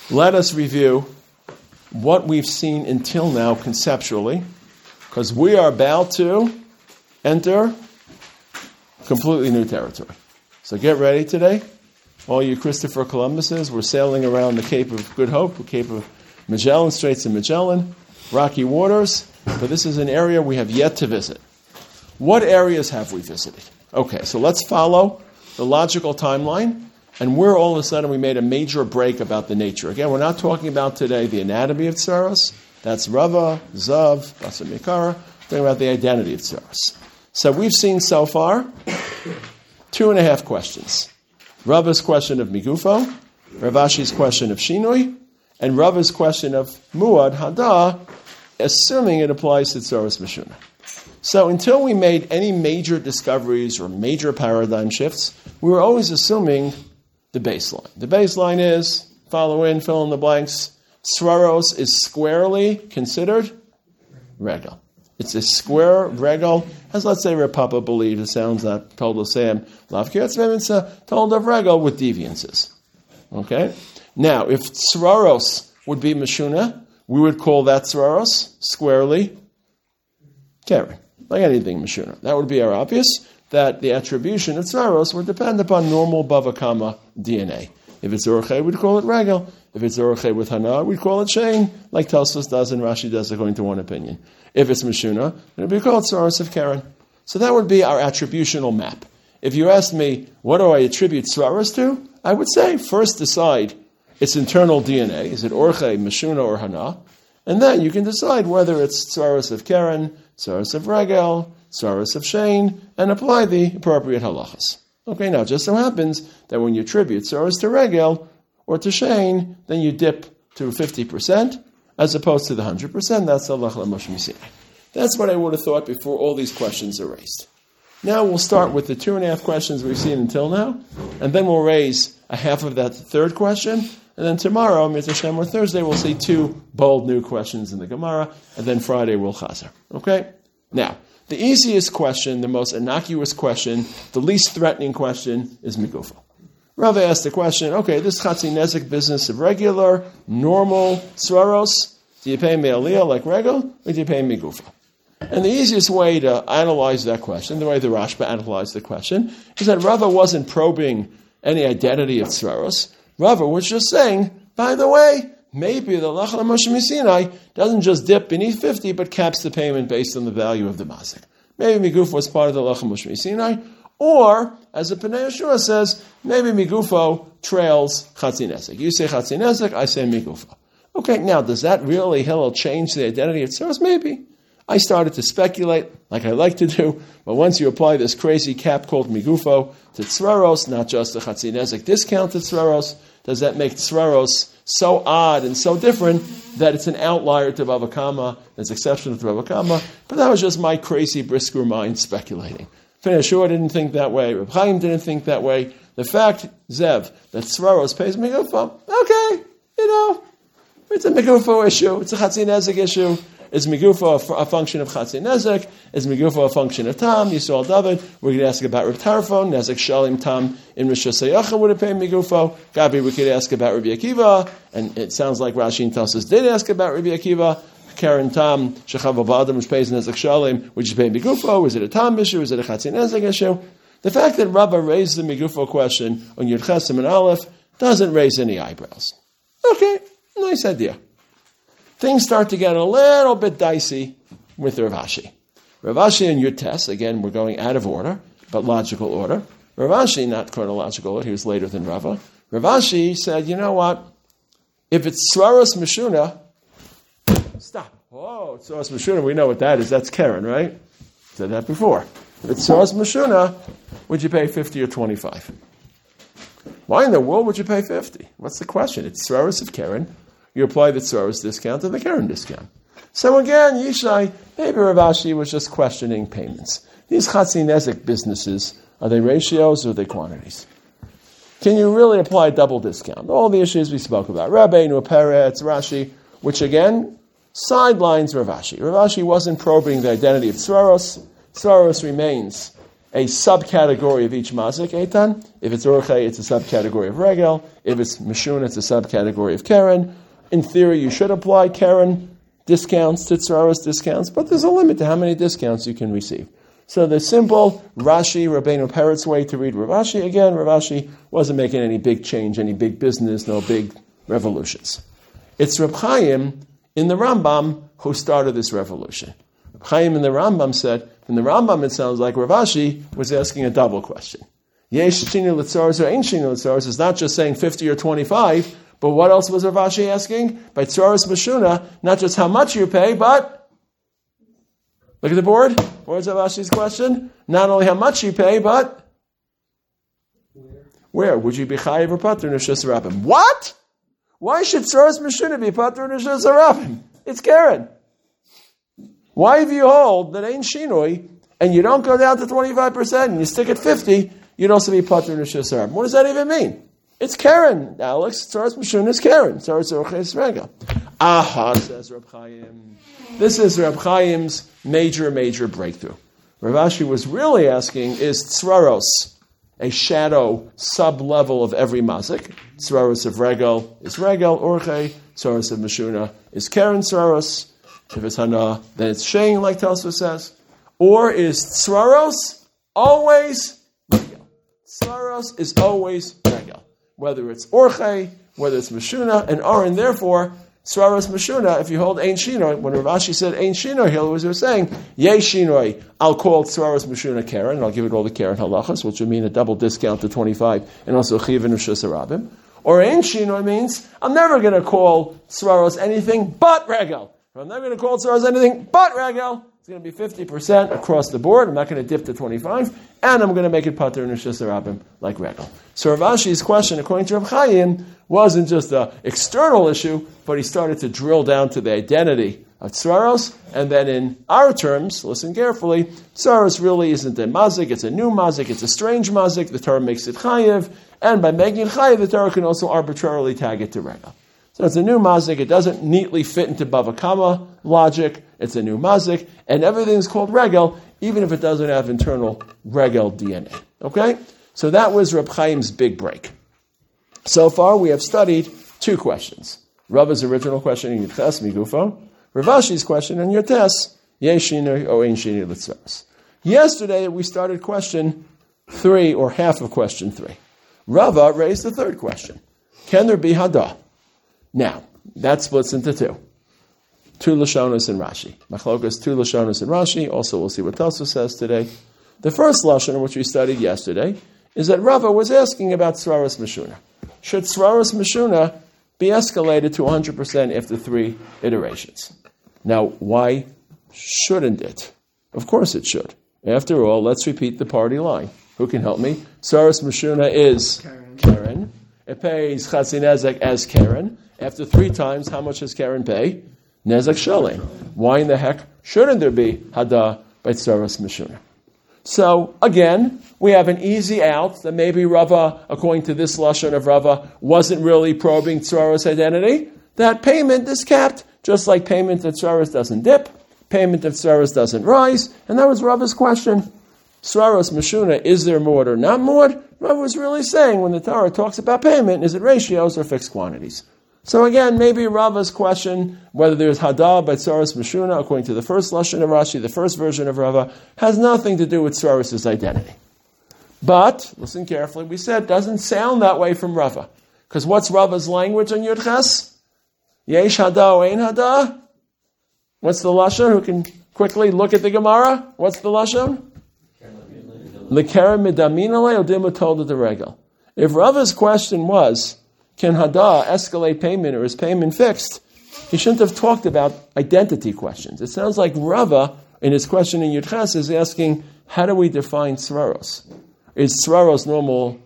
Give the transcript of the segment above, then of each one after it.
Let us review what we've seen until now conceptually, because we are about to enter completely new territory. So get ready today. All you Christopher Columbuses, we're sailing around the Cape of Good Hope, the Cape of Magellan, Straits of Magellan, rocky waters, but this is an area we have yet to visit. What areas have we visited? Okay, so let's follow the logical timeline, and where all of a sudden we made a major break about the nature. Again, we're not talking about today the anatomy of Tsaros. That's Rava, Zav, Basar Mikara. We're talking about the identity of Tsaros. So we've seen so far 2.5 questions. Rava's question of Migufo, Rav Ashi's question of Shinui, and Rava's question of Muad Hada, assuming it applies to Tsaros Meshuna. So until we made any major discoveries or major paradigm shifts, we were always assuming the baseline. The baseline is, follow in, fill in the blanks, Tsaros is squarely considered regal. It's a square regal, as let's say Rav Papa believed. It sounds that told of Sam Lav Kiyatzvim, told of regal with deviances. Okay? Now, if Tsaros would be Meshuna, we would call that Tsaros squarely Karen. Like anything Meshuna. That would be our obvious, that the attribution of Tsaros would depend upon normal Bava Kama DNA. If it's Orche, we'd call it regal. If it's Orche with Hana, we'd call it Shein, like Tosfos does and Rashi does according to one opinion. If it's Meshuna, it would be called Tsaros of Karen. So that would be our attributional map. If you asked me, what do I attribute Tsaros to? I would say, first decide its internal DNA. Is it Orche, Meshuna, or Hana? And then you can decide whether it's Tsaros of Karen, Tsaros of Regal, Tsaros of Shein, and apply the appropriate halachas. Okay, now it just so happens that when you attribute Tsaros to Regal or to Shein, then you dip to 50%, as opposed to the 100%. That's the halacha Moshe Messina. That's what I would have thought before all these questions are raised. Now we'll start with the 2.5 questions we've seen until now, and then we'll raise a half of that third question, and then tomorrow, Mitzvah Shem, or Thursday, we'll see 2 bold new questions in the Gemara, and then Friday we'll chazer. Okay? Now, the easiest question, the most innocuous question, the least threatening question is Migufo. Rava asked the question, okay, this Chatzi Nezek business of regular, normal Tsaros, do you pay Me'aliyah like Regal, or do you pay Migufo? And the easiest way to analyze that question, the way the Rashba analyzed the question, is that Rava wasn't probing any identity of Tsaros. Rava was just saying, by the way, maybe the Lachal Moshe Missinai doesn't just dip beneath 50, but caps the payment based on the value of the mazik. Maybe Migufo was part of the Lachal Moshe Missinai, or, as the Pnei Yeshua says, maybe Migufo trails Chatzi Nezek. You say Chatzi Nezek, I say Migufo. Okay, now, does that really, Hillel, change the identity of Tsaros? Maybe. I started to speculate, like I like to do, but once you apply this crazy cap called Migufo to Tsaros, not just the Chatzi Nezek discount to Tsaros, does that make Tsaros so odd and so different that it's an outlier to Bava Kama, it's exceptional to Bava Kama? But that was just my crazy Brisker mind speculating. Pnei Yeshua didn't think that way, Reb Chaim didn't think that way. The fact, Zev, that Tsaros pays Migufo, okay, it's a Migufo issue, it's a Chatzi Nezek issue. Is Migufo a function of Chatzi Nezek? Is Migufo a function of Tam? Yisrael David. We're going to ask about Reb Tarfon. Nezek Shalim Tam in Rosh Hashanah would have paid Migufo. Gabi, we could ask about Rabbi Akiva. And it sounds like Rashi and Tosas did ask about Rabbi Akiva. Karen Tam, Shechav Adam, which pays Nezek Shalim, which is paying Migufo. Is it a Tam issue? Is it a Chatzi Nezek issue? The fact that Rabbah raised the Migufo question on Yud Chesem and Aleph doesn't raise any eyebrows. Okay, nice idea. Things start to get a little bit dicey with Rav Ashi. Rav Ashi and Yud Tes, again, we're going out of order, but logical order. Rav Ashi, not chronological order, he was later than Rava. Rav Ashi said, you know what? If it's Tsaros Meshuna, stop. Oh, Tsaros Meshuna, we know what that is. That's Karen, right? Said that before. If it's Tsaros Meshuna, would you pay 50 or 25? Why in the world would you pay 50? What's the question? It's Tsaros of Karen. You apply the Tsaros discount to the Karen discount. So again, Yishai, maybe Rav Ashi was just questioning payments. These Chatzi Nezek businesses, are they ratios or are they quantities? Can you really apply double discount? All the issues we spoke about. Rabbeinu, Peretz, Rashi, which again, sidelines Rav Ashi. Rav Ashi wasn't probing the identity of Tsaros. Tsaros remains a subcategory of each mazik, Eitan. If it's Orchei, it's a subcategory of Regel. If it's Mishuna, it's a subcategory of Keren. In theory, you should apply Keren discounts to Tzaros discounts, but there's a limit to how many discounts you can receive. So the simple Rashi, Rabbeinu Peretz way to read Rav Ashi. Again, Rav Ashi wasn't making any big change, any big business, no big revolutions. It's Reb Chaim in the Rambam who started this revolution. Reb Chaim in the Rambam said, in the Rambam it sounds like Rav Ashi was asking a double question. Yesh shinu l'tzaros or ain't shinu l'tzaros is not just saying 50 or 25, but what else was Rav Ashi asking? By tzaros meshuna, not just how much you pay, but look at the board. What's Rav Ashi's question? Not only how much you pay, but where? Would you be chayiv or patur neshus harabim? What? Why should tzaros meshuna be patur neshus harabim? It's Keren. Why if you hold that ain't shinoi and you don't go down to 25% and you stick at 50, you'd also be patur neshus harabim? What does that even mean? It's Keren, Alex. Tzaros meshuna is Keren. Tzaros orchei is Regel. Aha, says Reb Chaim. This is Reb Chaim's major breakthrough. Rav Ashi was really asking, is tzraros a shadow sub-level of every mazik? Tzraros of Regel is Regel, Orchei. Tzraros of Meshuna is Keren tzraros. If it's Hana, then it's Shein, like Tosfos says. Or is tzraros always Regel? Tzraros is always Regel. Whether it's Orchei, whether it's Meshuna, and Aron, therefore, Tzraros Meshuna, if you hold Ein Shinoi, when Rav Ashi said Ein Shinoi, he was saying, Yei Shinoi, I'll call Tzraros Meshuna Keren, and I'll give it all the Keren halachas, which would mean a double discount to 25, and also Chivin Ushus Harabim. Or Ein Shinoi means, I'm never going to call Tzraros anything but Regel. I'm never going to call Tzraros anything but Regel. It's going to be 50% across the board. I'm not going to dip to 25, and I'm going to make it Pater Neshus Harabim like Regel. So Rav Ashi's question, according to Rav Chaim, wasn't just an external issue, but he started to drill down to the identity of Tzraros, and then in our terms, listen carefully, Tzraros really isn't a mazik, it's a new mazik, it's a strange mazik, the Torah makes it chayiv, and by making it chayiv, the Torah can also arbitrarily tag it to Regel. So it's a new mazik, it doesn't neatly fit into Bava Kama logic, it's a new mazik, and everything's called Regel, even if it doesn't have internal Regel DNA. Okay? So that was Reb Chaim's big break. So far, we have studied two questions. Rava's original question in Yutes Migufo, Rav Ashi's question in Yutes, Yeshinu or Ein Shinu L'Tzaros. Yesterday, we started question 3, or half of question 3. Rava raised the third question. Can there be Hadah? Now, that splits into two. Two Lashonos in Rashi. Machlokas, two Lashonos in Rashi. Also, we'll see what Tosfos says today. The first Lashon, which we studied yesterday, is that Rava was asking about Tzraros Meshuna. Should Tzraros Meshuna be escalated to 100% after 3 iterations? Now, why shouldn't it? Of course it should. After all, let's repeat the party line. Who can help me? Tzraros Meshuna is Keren. It pays Chatzi Nezek as Keren. After 3 times, how much does Keren pay? Nezek Shalim. Why in the heck shouldn't there be Hadah by Tzraros Meshuna? So, again, we have an easy out that maybe Rava, according to this Lashon of Rava, wasn't really probing Tzraros identity. That payment is capped, just like payment of Tzraros doesn't dip, payment of Tzraros doesn't rise, and that was Rava's question. Tzraros Meshuna, is there mod or not mod? Rava was really saying, when the Torah talks about payment, is it ratios or fixed quantities? So again, maybe Rava's question, whether there's Hadah by Tzraros Meshuna, according to the first Lashon of Rashi, the first version of Rava, has nothing to do with Tzraros' identity. But, listen carefully, we said it doesn't sound that way from Rava. Because what's Rava's language on Yud Ches? Yesh Hadah or Ein Hadah? What's the Lashon? Who can quickly look at the Gemara? What's the Lashon? L'keren midaminale odima told the Regel. If Rava's question was, can Hadah escalate payment or is payment fixed? He shouldn't have talked about identity questions. It sounds like Rava, in his question in Yud Ches, is asking, how do we define Tzraros? Is Tzraros normal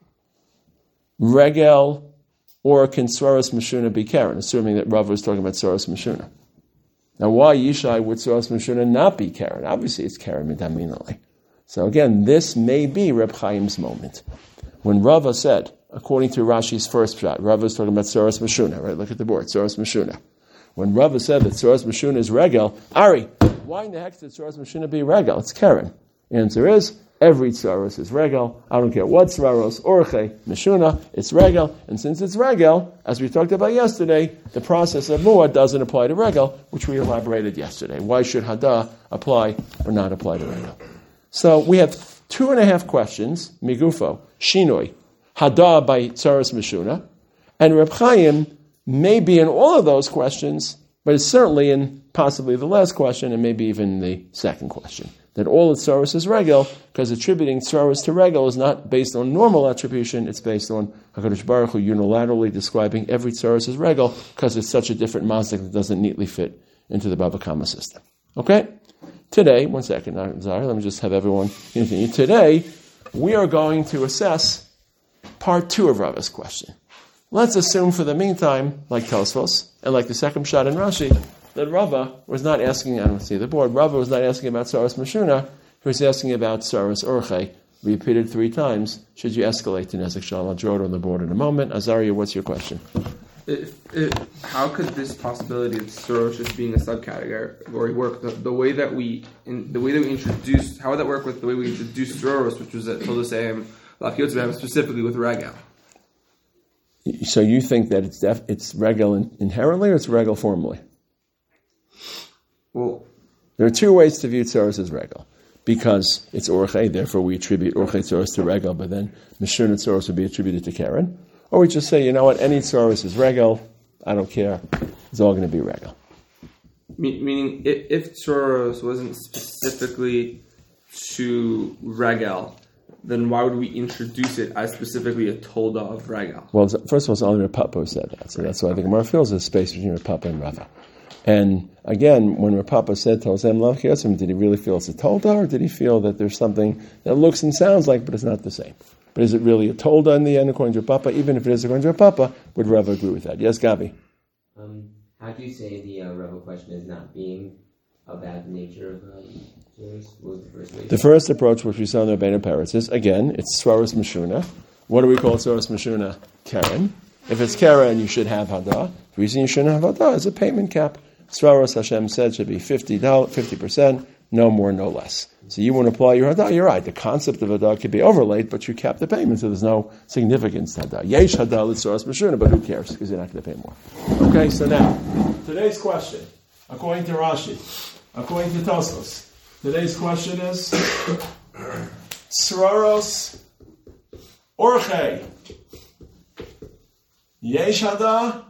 Regel, or can Tzraros Meshuna be Keren? Assuming that Rava was talking about Tzraros Meshuna. Now, why Yishai would Tzraros Meshuna not be Keren? Obviously, it's Keren midaminale. So again, this may be Reb Chaim's moment. When Rava said, according to Rashi's first shot, Rava is talking about Tzraros Meshuna, right? Look at the board, Tzraros Meshuna. When Rava said that Tzraros Meshuna is Regel, Ari, why in the heck did Tzraros Meshuna be Regel? It's Keren. Answer is, every tzaros is regel. I don't care what tzaros, orche, meshuna, it's regel. And since it's regel, as we talked about yesterday, the process of muad doesn't apply to regel, which we elaborated yesterday. Why should hada apply or not apply to regel? So we have 2.5 questions, migufo, shinoi, hada by tzaros meshuna, and Reb Chaim may be in all of those questions, but it's certainly in possibly the last question and maybe even the second question. That all of tzaros is regel, because attributing tzaros to regel is not based on normal attribution, it's based on HaKadosh Baruch Hu unilaterally describing every tzaros as regel, because it's such a different mazdik that doesn't neatly fit into the Baba Kama system. Okay? Today, one second, sorry, let me just have everyone continue. Today, we are going to assess part 2 of Rava's question. Let's assume for the meantime, like Tosfos, and like the second shot in Rashi, that Rava was not asking, I don't see the board, Rava was not asking about Tzaros Meshuna, he was asking about Tzaros Orche, repeated 3 times. Should you escalate to Nezek Shalom? I'll draw it on the board in a moment. Azaria, what's your question? How could this possibility of Tzaros just being a subcategory work? The way that we introduced, how would that work with the way we introduced Tzaros, which was at Tolosayim, Lafiyot specifically with Regel? So you think that it's regel inherently or it's regel formally? Well, there are 2 ways to view tzaros as regel. Because it's orche, therefore we attribute orche tzaros to regel, but then meshuna tzaros would be attributed to Karen. Or we just say, you know what, any tzaros is regel, I don't care, it's all going to be regel. Meaning, if tzaros wasn't specifically to regel, then why would we introduce it as specifically a tolda of regel? Well, first of all, only Rav Papa said that, so that's why the Gemara feels there's a space between Rav Papa and Rava. And again, when Rav Papa said Tolzem Lav Chiyotzim, did he really feel it's a tolda, or did he feel that there's something that looks and sounds like, but it's not the same? But is it really a tolda in the end, according to Rav Papa? Even if it is according to Rav Papa, would Rava agree with that? Yes, Gabi? How do you say the Rava question is not being about the nature of Tzaros? What was the first way? The first approach, which we saw in the Rebbeinu Peretz, is, again, it's Tzaros Meshuna. What do we call Tzaros Meshuna? Karen. If it's Karen, you should have Hada. The reason you shouldn't have Hada is a payment cap. Tzaros, Hashem said, should be 50%, no more, no less. So you want to apply your Hada, you're right. The concept of Hada could be overlaid, but you cap the payment, so there's no significance to Hada. Yesh Hada l'Tzaros Meshuna, but who cares, because you're not going to pay more. Okay, so now, today's question, according to Rashi, according to Tosfos, today's question is, Tzaros Orche, Yesh Hada,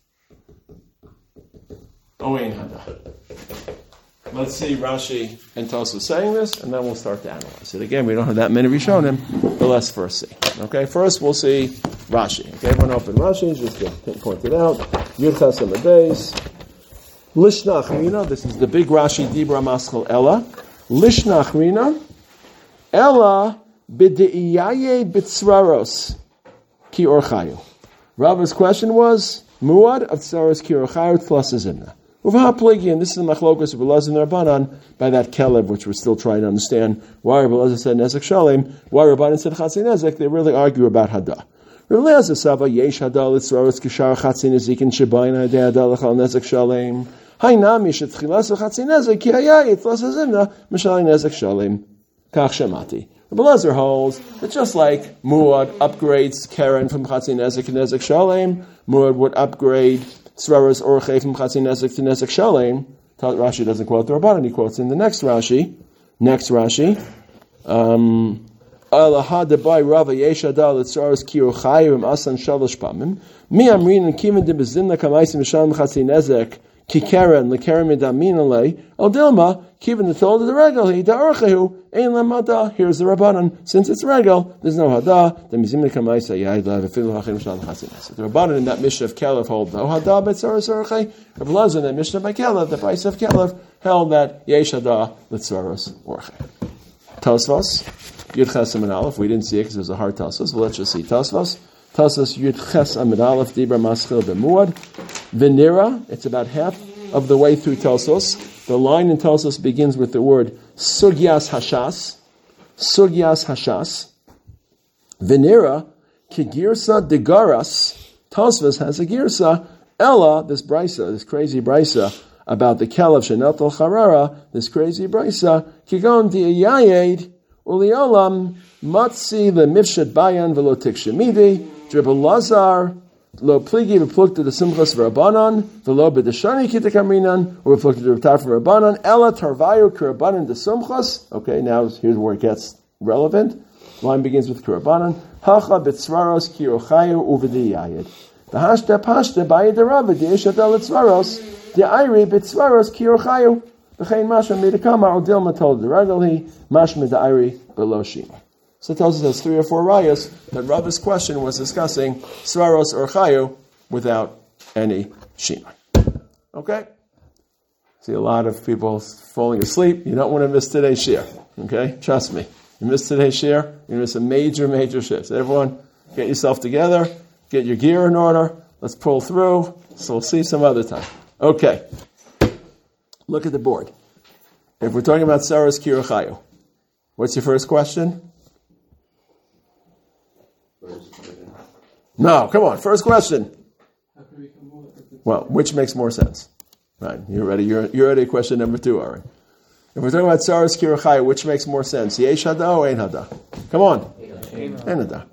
Oin Hada. Let's see Rashi and Tosfos saying this, and then we'll start to analyze it. Again, we don't have that many Rishonim, but let's first see. Okay, first we'll see Rashi. Okay, everyone open Rashi, just to point it out. Yud Ches Amud Beis. Lishnach Rina, this is the big Rashi, Dibra Maschel Ella. Lishnach Rina, Ella b'de'iyaye b'tzraros ki orchayu. Rava's question was, Muad of tzaros ki orchayu plus a zimna. Uvah pligi, and this is the machlokas of Belaz and Rabbanan by that Kelev, which we're still trying to understand why Belaz said Nezek Shalem, why Rabbanan said Chatzin Nezek. They really argue about Hada. Rabbanan Sava Yesh Hada l'tzaros kishar Chatzin Nezikin Shebayin Hadei Hada l'chal Nezek Shalem. Hainami shetchilas v'Chatzin Nezek ki hayayit plus a zimna mishalei Nezek Shalem. Kach Shemati. Belazar holds that just like Muad upgrades Karen from Chatzin Nezek to Nezek Shalem, Muad would upgrade Tzraros Orche from Chatzin Nezek to Nezek Shalem. Rashi doesn't quote the Rabbanan, he quotes in the next Rashi. Alaha debai Rava Yeshada l'Tzaros ki Orchayim asan shalosh pamim. Mi amrin and kiven de bezinna kamaisim Shalem Chatzin Nezek ki Karen l'Karen medamin alei al dilma kiven the told of the regal he da Orchehu ein lamada. Here's the Rabbanan. Since it's regal, there's no hada. The mizimna kamaisa yayda v'filu hachim Shalem Chatzin Nezek. The Rabbanan in that Mishnah of Kelev hold no hada b'Tzaros Orche. Rav Elazar in that Mishnah by Kelev, the price of Kelev, held that yesh hada l'Tzaros Orche. Tosfos Yud Ches Amud Aleph. We didn't see it because it was a hard Tosfos. But let's just see Tosfos. Tosfos Yud Ches Amud Aleph Dibra Maschil B'Muad V'Nira. It's about half of the way through Tosfos. The line in Tosfos begins with the word Sugyas Hashas. Sugyas Hashas. V'Nira Ki Girsa Degaras. Tosfos has a Girsa. Ella, this brisa, this crazy brisa about the Kelev Shenatal Charara, this crazy brisa, Kigon Di'ayayed, Uliolam, Matzi lemifshat bayan velo tikshemidi, dribble lazar, lo pligi v'plukta the simchas v'rabanan, velo b'deshani kitakaminan, or v'plukta the r'tar v'rabanan, ela tarvayu k'rabanan the simchas. Okay, now here's where it gets relevant. Line begins with k'rabanan. Hacha b'tzvaros kirochayu u'v'diyayid. V'hashta pashta bayid derava di'eshat el tzvaros, di'ayri b'tzvaros kirochayu. V'chein mashma midakama or dilma told the regali, mashma da'ayri below shima. So it tells us there's 3 or 4 rayas that Rava's question was discussing svaros or chayu without any shima. Okay? See a lot of people falling asleep. You don't want to miss today's shir. Okay? Trust me. You miss today's shir, you miss a major, major shift. So everyone, get yourself together, get your gear in order. Let's pull through. So we'll see some other time. Okay. Look at the board. If we're talking about svaros kiru chayu, what's your first question? No, come on. First question. Well, which makes more sense? Right, you're ready. You're ready. Question number 2, Ari. If we're talking about Saras Kirachai, which makes more sense? Yesh Hada or Ein Hada? Come on. Ein Hada.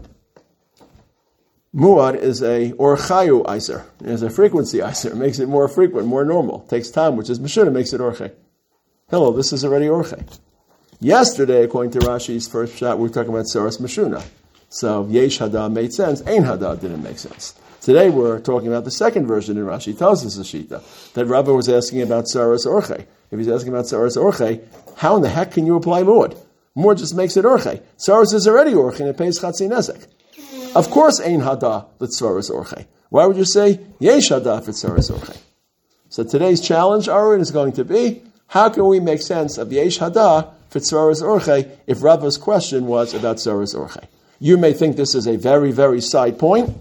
Muad is a Orchayu Iser. It's a frequency Iser. It makes it more frequent, more normal. Takes time, which is Meshuna, makes it Orche. Hello, this is already Orche. Yesterday, according to Rashi's first shot, we were talking about Saras Meshuna. So Yesh Hada made sense. Ein Hada didn't make sense. Today we're talking about the second version, and Rashi tells us the Shita that Rabbi was asking about Saras Orche. If he's asking about Saras Orche, how in the heck can you apply Muad? Muad just makes it Orche. Saras is already Orche and it pays Chatzi Nezek. Of course, Ein Hada that's Saras Orche. Why would you say Yesh Hada if it's Saras Orche? So today's challenge, Aaron, is going to be how can we make sense of Yesh Hada for Saras Orche if Rabbi's question was about Saras Orche? You may think this is a very, very side point.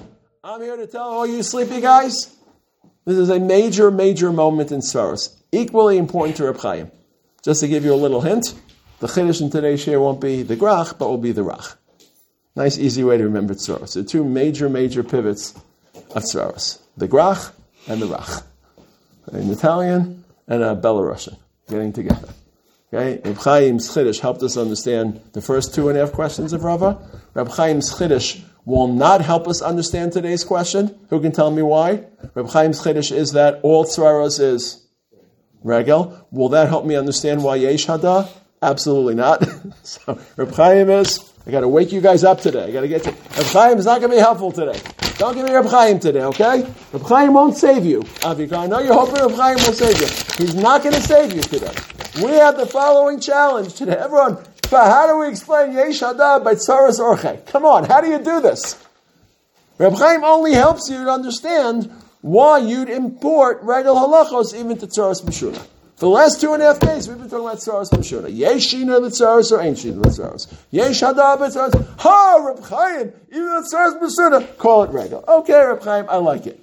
I'm here to tell all you sleepy guys, this is a major, major moment in Svaros. Equally important to Reb Chaim. Just to give you a little hint, the Chiddush in today's share won't be the Grach, but will be the Rach. Nice, easy way to remember Svaros. So 2 major, major pivots of Svaros. The Grach and the Rach. An Italian and a Belarusian getting together. Okay, Reb Chaim's Chiddush helped us understand the first 2.5 questions of Rava. Reb Chaim's Chiddush will not help us understand today's question. Who can tell me why? Reb Chaim's Chiddush is that all Tzvaros is regel. Will that help me understand why Yesh Hada? Absolutely not. So Reb Chaim is, I got to wake you guys up today. I got to get you. Reb Chaim is not going to be helpful today. Don't give me Reb Chaim today, okay? Reb Chaim won't save you. Avika, I know you're hoping Reb Chaim will save you. He's not going to save you today. We have the following challenge today. Everyone, how do we explain Yesh Hada by Tzaras Orche? Come on, how do you do this? Reb Chaim only helps you to understand why you'd import Regel Halachos even to Tzaras Meshuna. For the last 2.5 days, we've been talking about Tzaras Meshuna. Yesh Shina L'Tzaras or Ain't Shina L'Tzaras. Yesh Hada B'Tzaras. Ha, Reb Chaim, even the Tzaras Meshuna, call it Regel. Okay, Reb Chaim, I like it.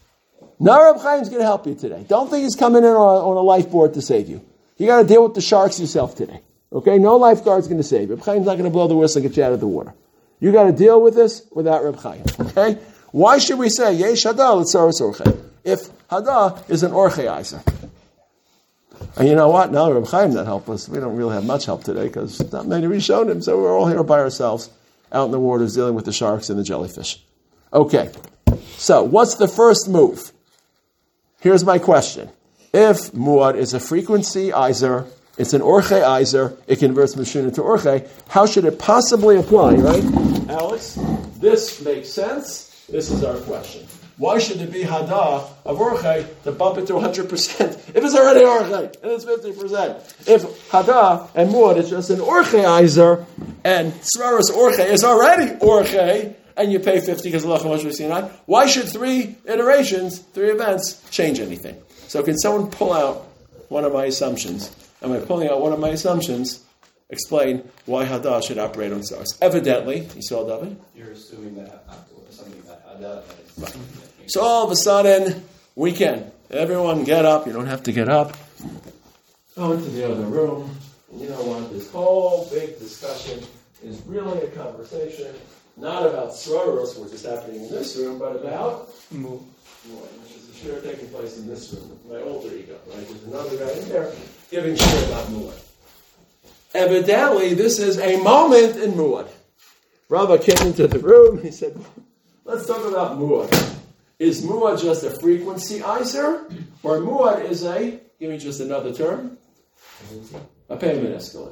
Now Reb Chaim's going to help you today. Don't think he's coming in on a lifeboard to save you. You got to deal with the sharks yourself today. Okay? No lifeguard's going to save you. Reb Chaim's not going to blow the whistle and get you out of the water. You got to deal with this without Reb Chaim. Okay? Why should we say Yesh Hada L'Tzaras Orche if Hada is an Orcheizer? And you know what? Now Reb Chaim not help us. We don't really have much help today because not many Rishonim, so we're all here by ourselves out in the waters dealing with the sharks and the jellyfish. Okay. So, what's the first move? Here's my question. If Muad is a frequency Izer, it's an Orche Izer, it converts Meshuna to Orche, how should it possibly apply, right? Alex, this makes sense. This is our question. Why should it be Hada of Orche to bump it to 100% if it's already Orche and it's 50%? If Hada and Muad is just an Orche Izer and Tzvaros Orche is already Orche and you pay 50 because of Lachem Sinai, why should 3 iterations, 3 events change anything? So can someone pull out one of my assumptions? And by pulling out one of my assumptions, explain why Hada should operate on stars. Evidently, you saw David? You're assuming that something that Hada is... Right. So all of a sudden, we can. Everyone get up. You don't have to get up. Go into the other room. And you know what? This whole big discussion is really a conversation not about Sroros, which is happening in this room, but about Move. which is a share taking place in this room, my alter ego, right? There's another guy in there giving share about Muad. Evidently, this is a moment in Muad. Rava came into the room and he said, let's talk about Muad. Is Muad just a frequency iser? Or Muad is give me just another term, a payment escalator.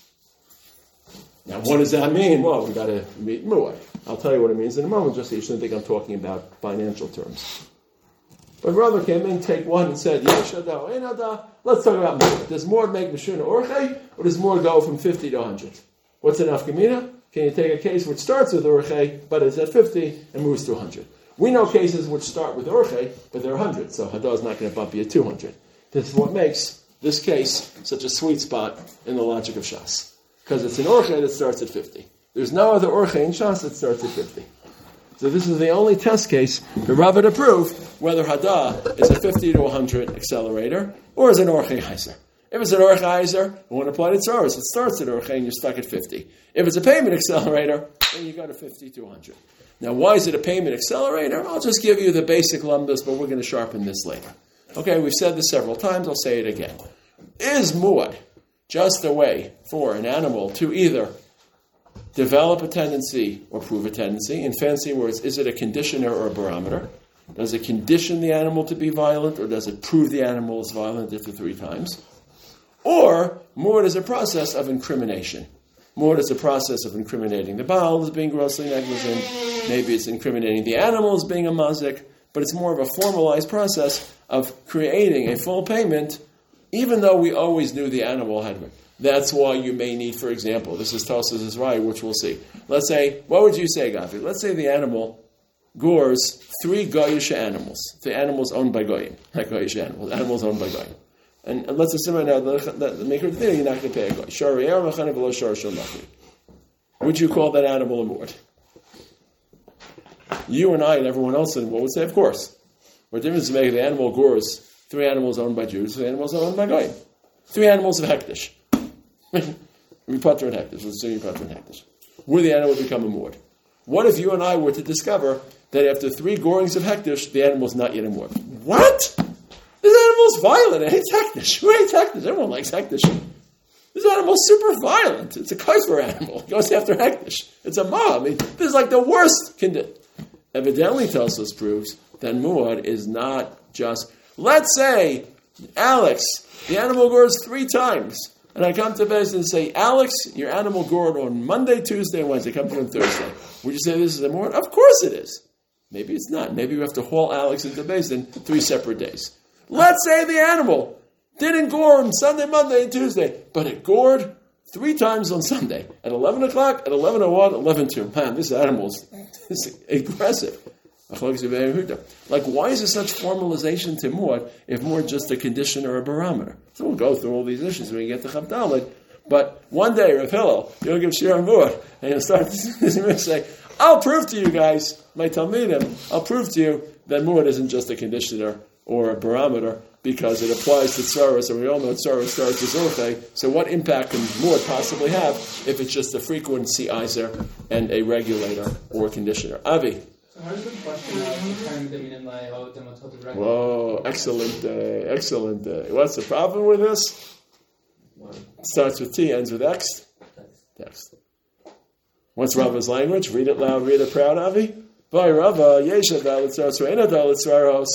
Now, what does that mean? Well, we've got to meet Muad. I'll tell you what it means in a moment, just so you shouldn't think I'm talking about financial terms. But Rava came in, take one, and said, let's talk about Muad. Does Muad make Meshuna Orche, or does Muad go from 50 to 100? What's an Afkamina? Can you take a case which starts with Orche, but is at 50, and moves to 100? We know cases which start with Orche, but they're 100, so Hadah is not going to bump you at 200. This is what makes this case such a sweet spot in the logic of Shas. Because it's an Orche that starts at 50. There's no other Orche in Shas that starts at 50. So this is the only test case for Rava to prove whether Hadah is a 50 to 100 accelerator or is an Orche Heiser. If it's an Orche Heiser, we want to apply to Tzaros. It starts at Orche and you're stuck at 50. If it's a payment accelerator, then you go to 50 to 100. Now, why is it a payment accelerator? I'll just give you the basic lumdas, but we're going to sharpen this later. Okay, we've said this several times. I'll say it again. Is Muad just a way for an animal to either develop a tendency or prove a tendency? In fancy words, is it a conditioner or a barometer? Does it condition the animal to be violent, or does it prove the animal is violent after 3 times? Or Muad is a process of incrimination. Muad is a process of incriminating the Baal as being grossly negligent. Maybe it's incriminating the animal as being a mazik, but it's more of a formalized process of creating a full payment, even though we always knew the animal had one. That's why you may need, for example, this is Tosas' right, which we'll see. Let's say, what would you say, Gafi? Let's say the animal gores 3 Goyish animals. The animals owned by Goyim. Not Goyish animals owned by Goyim. And let's assume right now that the maker of the video, you're not going to pay a Goy. Would you call that animal a Muad? You and I and everyone else in the world would say, of course. What difference does it make if the animal gores 3 animals owned by Jews, 3 animals owned by Goyim? 3 animals of Hektish. We putter and Hektish. Let's assume you putter and Hektish. Would the animal become a Muad? What if you and I were to discover that after 3 gorings of Hektish, the animal is not yet a Muad? What? This animal's violent. It hates Hektish. Who hates Hektish? Everyone likes Hektish. This animal's super violent. It's a kaifer animal. It goes after Hektish. It's a mob. I mean, this is like the worst condition. Evidently, Tosfos proves that Muad is not just... Let's say, Alex, the animal gores 3 times. And I come to Bez and say, Alex, your animal gored on Monday, Tuesday, and Wednesday. Come to him Thursday. Would you say this is a Muad? Of course it is. Maybe it's not. Maybe you have to haul Alex into Bez in 3 separate days. Let's say the animal didn't gore on Sunday, Monday, and Tuesday, but it gored 3 times on Sunday, at 11 o'clock, at 11:01, 11:02. Man, this animal's aggressive. Like, why is there such formalization to Muad if Muad just a condition or a barometer? So we'll go through all these issues when we get to Chav Daled. But one day, Rav Hillel, you'll give Shir on Muad, and you'll start to say, I'll prove to you guys, my Talmidim, I'll prove to you that Muad isn't just a conditioner or a barometer, because it applies to Tzaros, and we all know Tzaros starts with Orche. So what impact can Muad possibly have if it's just a frequency iser and a regulator or conditioner? Avi. So how does the question of Whoa, excellent, excellent. What's the problem with this? It starts with T, ends with X. Text. What's Rava's language? Read it loud, read it proud, Avi. By Rava, Yesha Dalit Tzaros, Reina Dalit Tzaros.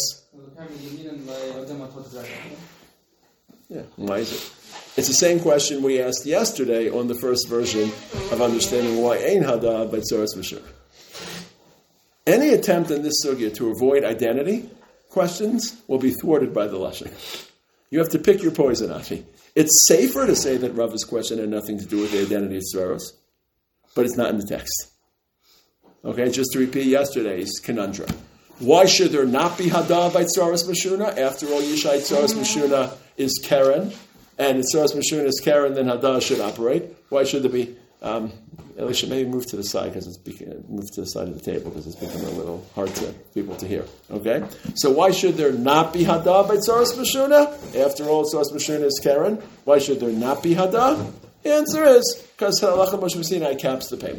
Yeah, why is it? It's the same question we asked yesterday on the first version of understanding why Ein Hadah by Tzaros V'Shur. Any attempt in this sugya to avoid identity questions will be thwarted by the Lashon. You have to pick your poison, Afi. It's safer to say that Rava's question had nothing to do with the identity of Tzaros, but it's not in the text. Okay, just to repeat yesterday's conundrum. Why should there not be Hadah by Tzaros Meshuna? After all, Yishai Tzaros Meshuna is Karen, and if Tzaros Meshuna is Karen, then Hadah should operate. Why should there be? Elisha, maybe move to the side because move to the side of the table because it's becoming a little hard for people to hear. Okay, so why should there not be Hadah by Tzaros Meshuna? After all, Tzaros Meshuna is Karen. Why should there not be Hadah? The answer is because Halacha Moshe Sinai caps the payment.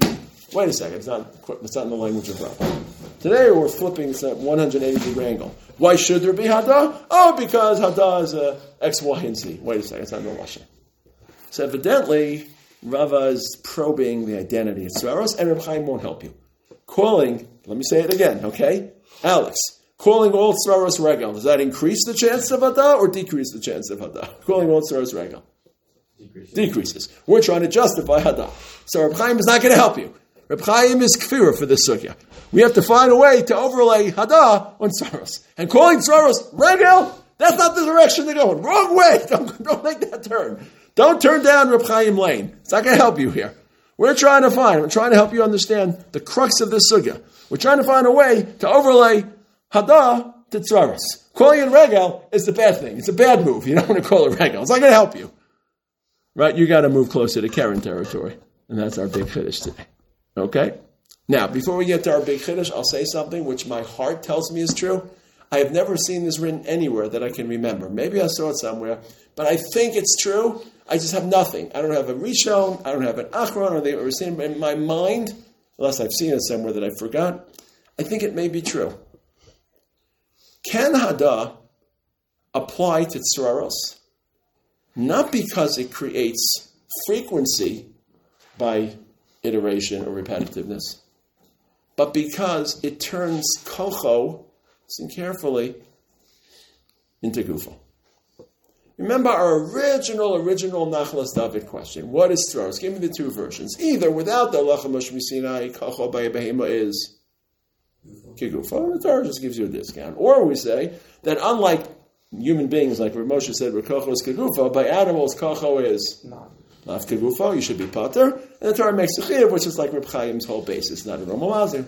Wait a second, it's not in the language of Rav. Today we're flipping a 180-degree angle. Why should there be Hada? Oh, because Hada is X, Y, and Z. Wait a second, it's not in the Lashon. So evidently, Rava is probing the identity of Tzraros, and Reb Chaim won't help you. Let me say it again, okay? Alex, calling all Tzraros Regel, does that increase the chance of Hada or decrease the chance of Hada? Calling all Tzraros Regel. Decreases. We're trying to justify Hada. So Reb Chaim is not going to help you. Reb Chaim is kfirah for this sugya. We have to find a way to overlay Hada on Tzraros. And calling Tzraros Regel, that's not the direction to go in. Wrong way. Don't make that turn. Don't turn down Reb Chaim lane. It's not going to help you here. We're trying to help you understand the crux of this sugya. We're trying to find a way to overlay Hada to Tzraros. Calling it Regel is the bad thing. It's a bad move. You don't want to call it Regel. It's not going to help you. Right? You got to move closer to Karen territory. And that's our big chiddush today. Okay? Now, before we get to our big chiddush, I'll say something which my heart tells me is true. I have never seen this written anywhere that I can remember. Maybe I saw it somewhere, but I think it's true. I just have nothing. I don't have a Rishon, I don't have an Achron, or they've ever seen it in my mind, unless I've seen it somewhere that I forgot. I think it may be true. Can Hada apply to Tzraros? Not because it creates frequency by iteration or repetitiveness, but because it turns kocho, listen carefully, into gufo. Remember our original Nachlas David question. What is Tzraros? Give me the two versions. Either without the Lechem Sinai, kocho by behema is kigufo, and the Torah just gives you a discount. Or we say that unlike human beings, like Rav Moshe said, where kocho is kigufo, by animals, kocho is not kigufo, you should be pater, and the Torah makes a chiyuv, which is like Reb Chaim's whole basis, not a normal mazir.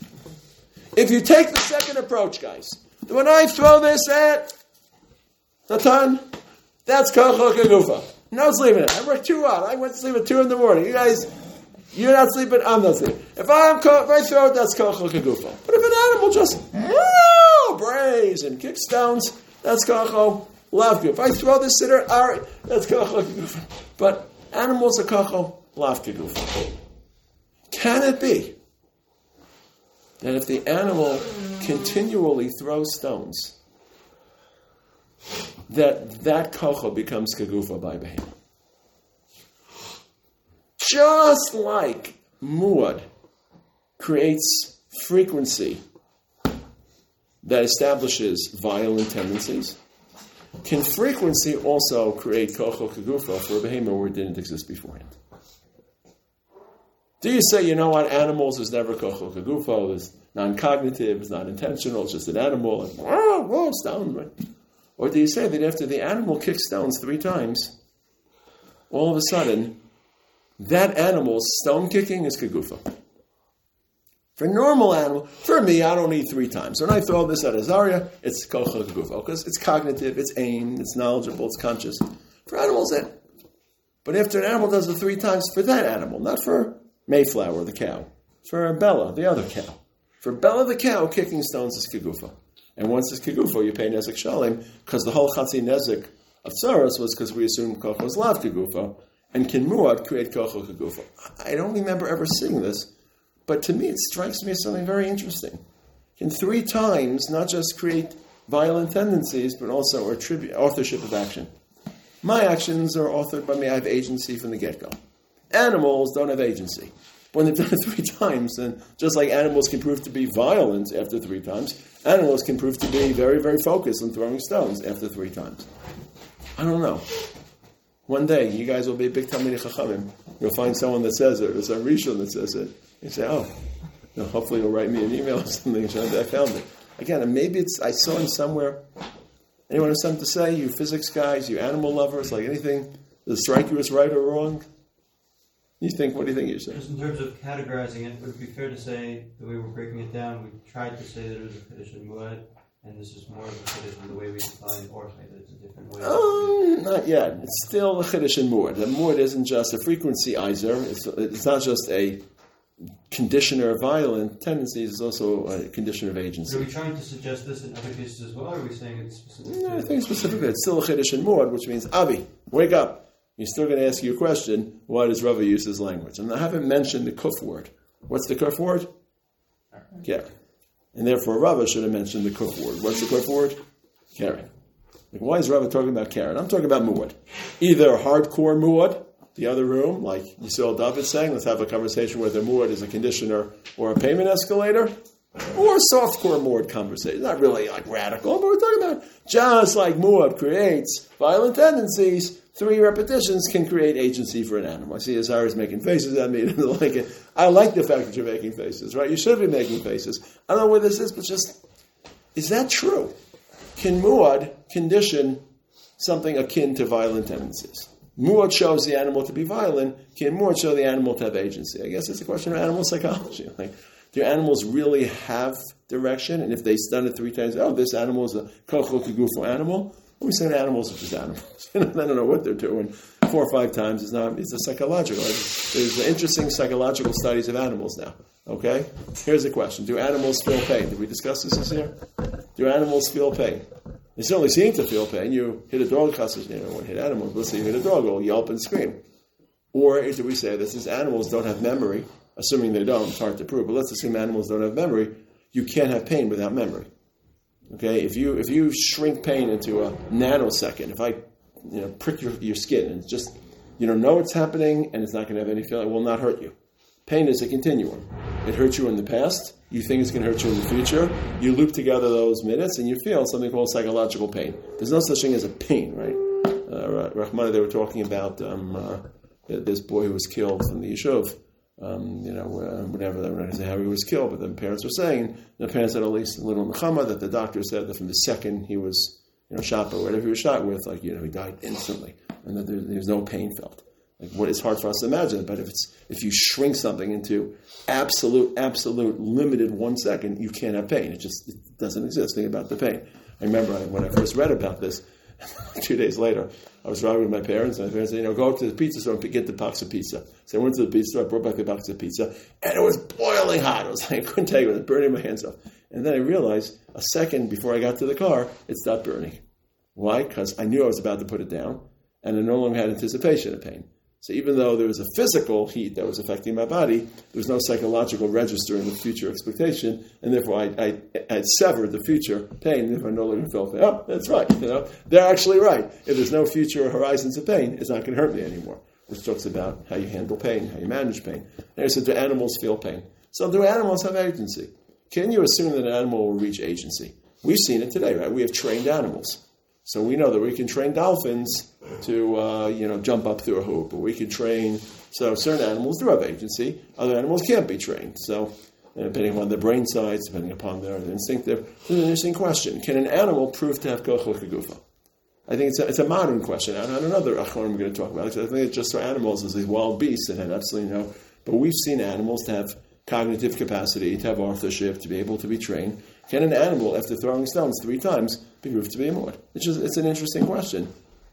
If you take the second approach, guys, when I throw this at Natan, that's kocho kigufo. No sleeping. I worked 2 hours. I went to sleep at 2 a.m. You guys, you're not sleeping, I'm not sleeping. If I throw it, that's kocho kigufo. But if an animal just brays and kicks stones, that's kocho lavku. If I throw this sitter, that's kocho kigufo. But animals are kocho lavku. Can it be that if the animal continually throws stones, that kocho becomes kigufa by behemoth? Just like muad creates frequency that establishes violent tendencies, can frequency also create kocho kigufa for a behemoth where it didn't exist beforehand? Do you say, you know what, animals is never kocho kigufa, it's non-cognitive, it's not intentional, it's just an animal, and stone, right? Or do you say that after the animal kicks stones 3 times, all of a sudden, that animal's stone kicking is kigufa? For normal animal, for me, I don't need 3 times. When I throw this at Azaria, it's kocho kigufa, because it's cognitive, it's aimed, it's knowledgeable, it's conscious. For animals, that. But after an animal does it 3 times, for that animal, not for Mayflower, the cow, for Bella, the other cow. For Bella, the cow, kicking stones is kigufa. And once it's kigufo, you pay nezek shalim, because the whole chatzi nezek of Tzraros was because we assumed kocho was lav kigufo, and can muad create kocho kigufo. I don't remember ever seeing this, but to me it strikes me as something very interesting. Can 3 times not just create violent tendencies, but also attribute authorship of action. My actions are authored by me. I have agency from the get-go. Animals don't have agency. When they've done it 3 times, and just like animals can prove to be violent after 3 times, animals can prove to be very, very focused on throwing stones after 3 times. I don't know. One day, you guys will be a big Talmidei Chachamim. You'll find someone that says it, or there's a Rishon that says it. You say, hopefully you'll write me an email or something and show that I found it. Again, and maybe I saw him somewhere. Anyone have something to say? You physics guys, you animal lovers, like anything? Does it strike you as right or wrong? What do you think you say? Just in terms of categorizing it, would it be fair to say, the way we're breaking it down, we tried to say that it was a Kiddush and Muad, and this is more of a Kiddush in the way we define, or maybe it's a different way? Not yet. It's still a Kiddush and Muad. The Muad isn't just a frequencyizer. It's not just a conditioner of violent tendencies, it's also a conditioner of agency. Are we trying to suggest this in other cases as well, or are we saying it's specific? No, I think specifically. It's still a Kiddush and Muad, which means, Avi, wake up. He's still going to ask you a question, why does Rava use his language? And I haven't mentioned the kuf word. What's the kuf word? Keren. And therefore, Rava should have mentioned the kuf word. What's the kuf word? Keren. Like, why is Rava talking about Keren? I'm talking about muad. Either hardcore muad, the other room, like Yisrael David saying, let's have a conversation whether muad is a conditioner or a payment escalator, or softcore muad conversation. Not really like radical, but we're talking about just like muad creates violent tendencies, 3 repetitions can create agency for an animal. I see Azari's making faces at me. I like the fact that you're making faces, right? You should be making faces. I don't know where this is, but just, is that true? Can muad condition something akin to violent tendencies? Muad shows the animal to be violent. Can muad show the animal to have agency? I guess it's a question of animal psychology. Like, do animals really have direction? And if they stun it 3 times, this animal is a kochel kegufo animal. We send animals are just animals. I don't know what they're doing 4 or 5 times. It's a psychological. There's interesting psychological studies of animals now. Okay? Here's the question. Do animals feel pain? Did we discuss this here? Do animals feel pain? They certainly seem to feel pain. You hit a dog, when hit animals, let's say you hit a dog, they'll yelp and scream. Or do we say that since animals don't have memory, assuming they don't, it's hard to prove, but let's assume animals don't have memory, you can't have pain without memory. Okay, if you shrink pain into a nanosecond, if I prick your skin and just you don't know what's happening and it's not going to have any feeling, it will not hurt you. Pain is a continuum. It hurt you in the past. You think it's going to hurt you in the future. You loop together those minutes and you feel something called psychological pain. There's no such thing as a pain, right? Rahmana, they were talking about this boy who was killed from the Yishuv. Whatever they were going to say how he was killed, but the parents were saying, the parents had at least a little nechama that the doctor said that from the second he was shot by whatever he was shot with, he died instantly, and that there's no pain felt. Like, what is hard for us to imagine, but if you shrink something into absolute limited 1 second, you can't have pain. It doesn't exist. Think about the pain. I remember when I first read about this, 2 days later, I was driving with my parents, and my parents said, go to the pizza store and get the box of pizza. So I went to the pizza store, I brought back the box of pizza, and it was boiling hot. I couldn't take it. It was burning my hands off. And then I realized, a second before I got to the car, it stopped burning. Why? Because I knew I was about to put it down, and I no longer had anticipation of pain. So even though there was a physical heat that was affecting my body, there was no psychological register in the future expectation, and therefore I severed the future pain, and therefore I no longer felt pain. Oh, that's right. They're actually right. If there's no future horizons of pain, it's not going to hurt me anymore. Which talks about how you handle pain, how you manage pain. And I said, do animals feel pain? So do animals have agency? Can you assume that an animal will reach agency? We've seen it today, right? We have trained animals. So we know that we can train dolphins to, jump up through a hoop, or we can train. So certain animals do have agency. Other animals can't be trained. So depending upon their brain size, depending upon their instinctive, it's an interesting question. Can an animal prove to have kochel kegufa? I think it's a modern question. I don't know the Acharonim we're going to talk about. I think it's just for animals as these wild beasts that have absolutely no. But we've seen animals to have cognitive capacity, to have authorship, to be able to be trained. Can an animal, after throwing stones 3 times, be proved to be a muad? It's an interesting question.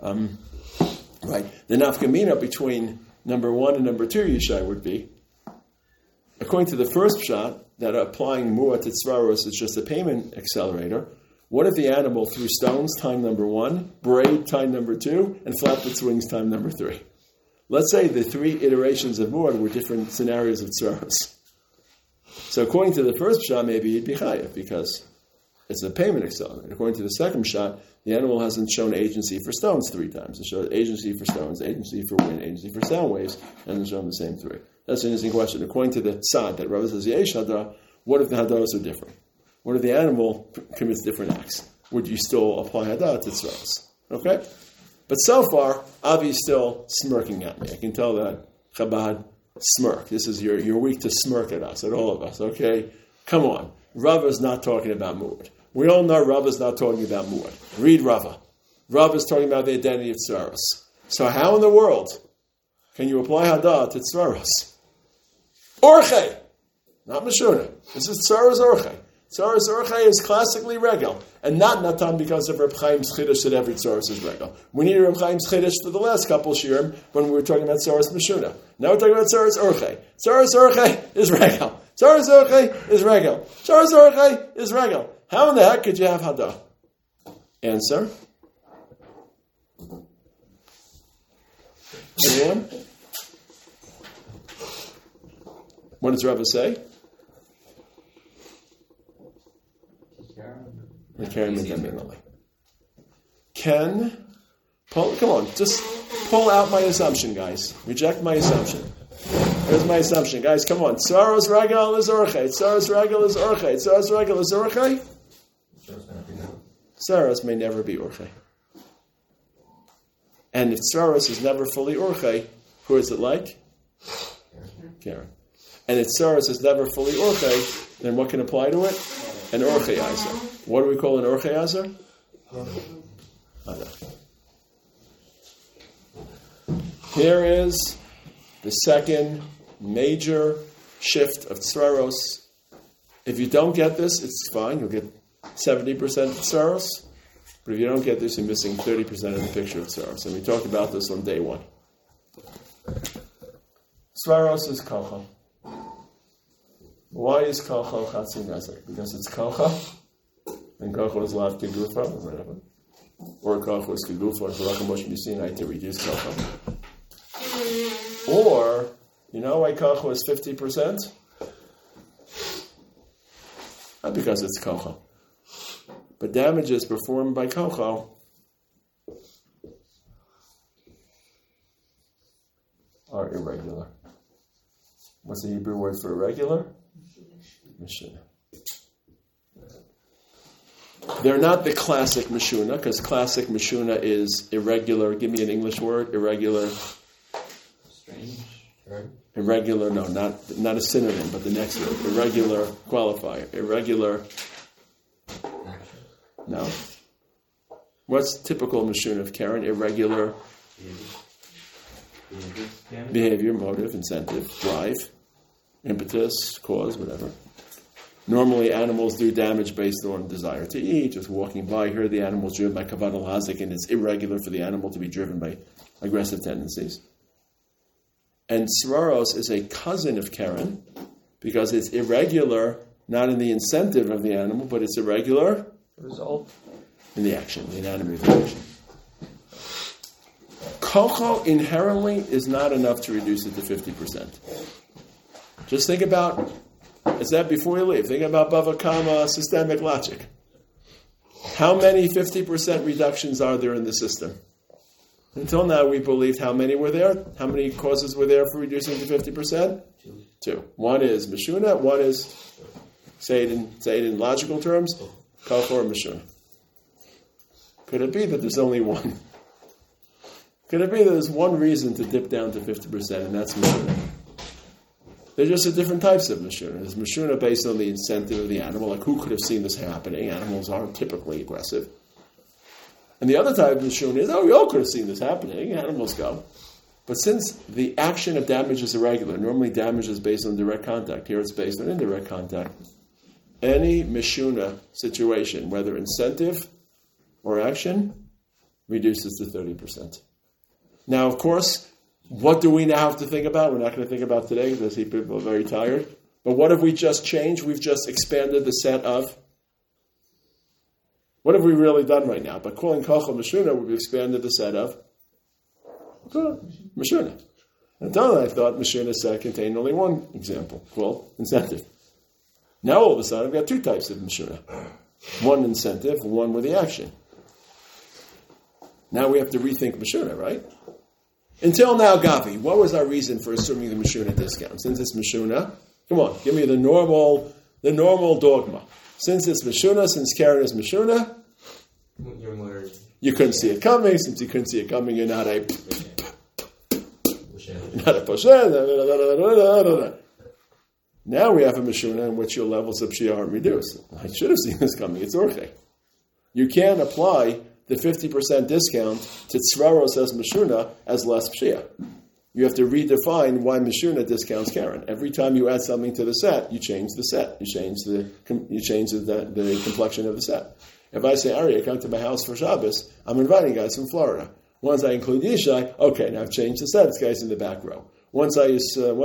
Right. The nafkamina between number 1 and number 2, Yishai, would be, according to the first shot, that applying muad to tzvaros is just a payment accelerator. What if the animal threw stones time number 1, braid time number 2, and flapped its wings time number 3? Let's say the 3 iterations of muad were different scenarios of tzvaros. So according to the first shot, maybe you'd be chayav because it's a payment accelerator. According to the second shot, the animal hasn't shown agency for stones 3 times. It showed agency for stones, agency for wind, agency for sound waves, and hasn't shown the same 3. That's an interesting question. According to the Sa'ad that Rava says, Yesh Hadah, what if the Hadaahs are different? What if the animal commits different acts? Would you still apply Hadah to tzvaros? Okay? But so far, Avi's still smirking at me. I can tell that Chabad smirk. This is you're weak to smirk at us, at all of us, okay? Come on. Rava's not talking about muad. We all know Rava's not talking about muad. Read Rava. Rava's talking about the identity of tzvaros. So how in the world can you apply Hadah to tzvaros? Orche! Not Meshuna. This is tzvaros orche. Tzvaros orche is classically regel, and not Natan because of Reb Chaim's chiddush that every tzvaros is regel. We need Reb Chaim's chiddush for the last couple shirim when we were talking about tzvaros Meshuna. Now we're talking about tzvaros orche. Tzvaros orche is regel. Tzvaros orche is regel. Tzvaros orche is regel. How in the heck could you have Hadah? Answer. Anyone? What does Rebbe say? Come on, just pull out my assumption, guys. Reject my assumption. Here's my assumption, guys. Come on. Tsaros Regal is Orchei. Tsaros Regal is Orchei. Tsaros Regal is Orchei. Tsaros may never be Orchei. And if Tsaros is never fully Orchei, who is it like? Karen. And if Tsaros is never fully Orchei, then what can apply to it? An Orcheizer. What do we call an Orcheizer? Here is the second major shift of Tsaros. If you don't get this, it's fine. You'll get 70% of Tsaros. But if you don't get this, you're missing 30% of the picture of Tsaros. And we talked about this on day one. Tsaros is Kocha. Why is Kocha Chatzin Nezek? Because it's Kocha, and Kocha is Lav Kegufa, or whatever. Or Kocha is Kegufa, or Zalaka Moshe Misinai to reduce Kocha. Or, you know why Kocha is 50%? Not because it's Kocha. But damages performed by Kocha are irregular. What's the Hebrew word for irregular? Meshuna. They're not the classic Meshuna, because classic Meshuna is irregular. Give me an English word. Irregular. Strange. Irregular, no, not a synonym, but the next word. Irregular qualifier. Irregular. No. What's typical Meshuna of Karen? Irregular behavior, motive, incentive, drive, impetus, cause, whatever. Normally, animals do damage based on desire to eat. Just walking by here, the animal's driven by kavod al-hazik, and it's irregular for the animal to be driven by aggressive tendencies. And Sraros is a cousin of Karen because it's irregular, not in the incentive of the animal, but it's irregular result in the action, the anatomy of the action. Kocho inherently is not enough to reduce it to 50%. Just think about, as that before you leave, think about Bava Kama systemic logic. How many 50% reductions are there in the system? Until now, we believed how many were there? How many causes were there for reducing to 50%? Two. One is Meshuna, one is, say it in logical terms, Kocho or Meshuna. Could it be that there's only one? Could it be that there's one reason to dip down to 50%, and that's Meshuna? They're just the different types of Meshuna. There's Meshuna based on the incentive of the animal, like who could have seen this happening? Animals aren't typically aggressive. And the other type of Meshuna is, we all could have seen this happening. Animals go. But since the action of damage is irregular, normally damage is based on direct contact. Here it's based on indirect contact. Any Meshuna situation, whether incentive or action, reduces to 30%. Now, of course, what do we now have to think about? We're not going to think about today because I see people are very tired. But what have we just changed? We've just expanded the set of... What have we really done right now? By calling Kocho Meshuna, we've expanded the set of Meshuna. Until then, I thought Meshuna set contained only one example, called incentive. Now, all of a sudden, I've got two types of Meshuna. One incentive, one with the action. Now we have to rethink Meshuna, right? Until now, Gavi, what was our reason for assuming the Meshuna discount? Since it's Meshuna, come on, give me the normal dogma. Since it's Meshuna, since Karen is Meshuna, you couldn't see it coming. Since you couldn't see it coming, you're not a posher. Now we have a Meshuna in which your levels of Shia aren't reduced. I should have seen this coming. It's Orchei. You can't apply the 50% discount to Tzraros as Meshuna as less Shia. You have to redefine why Meshuna discounts Karen. Every time you add something to the set, you change the set. You change the complexion of the set. If I say, Aryeh, come to my house for Shabbos, I'm inviting guys from Florida. Once I include Yishai, okay, now I've changed the set. This guy's in the back row. Okay,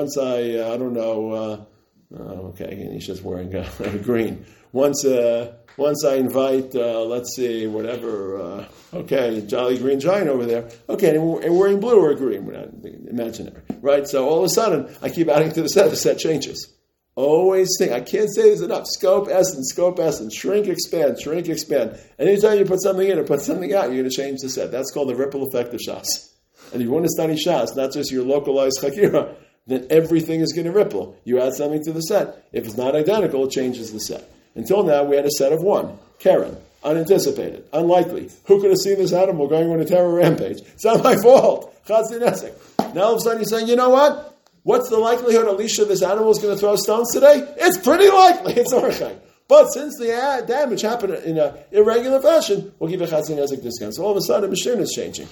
Yishai's wearing green. Once Once I invite, let's see, whatever, Jolly Green Giant over there. Okay, and we're wearing blue or green. We're not imaginary, right? So all of a sudden, I keep adding to the set changes. Always think, I can't say this enough. Scope, essence, shrink, expand. Anytime you put something in or put something out, you're going to change the set. That's called the ripple effect of Shas. And if you want to study Shas, not just your localized Chakira, then everything is going to ripple. You add something to the set. If it's not identical, it changes the set. Until now, we had a set of one. Karen, unanticipated, unlikely. Who could have seen this animal going on a terror rampage? It's not my fault. Chatzin Esek. Now all of a sudden you're saying, you know what? What's the likelihood, Alicia, this animal is going to throw stones today? It's pretty likely. It's Orchai. But since the damage happened in an irregular fashion, we'll give a Chatzin Esek discount. So all of a sudden, Mishun is changing.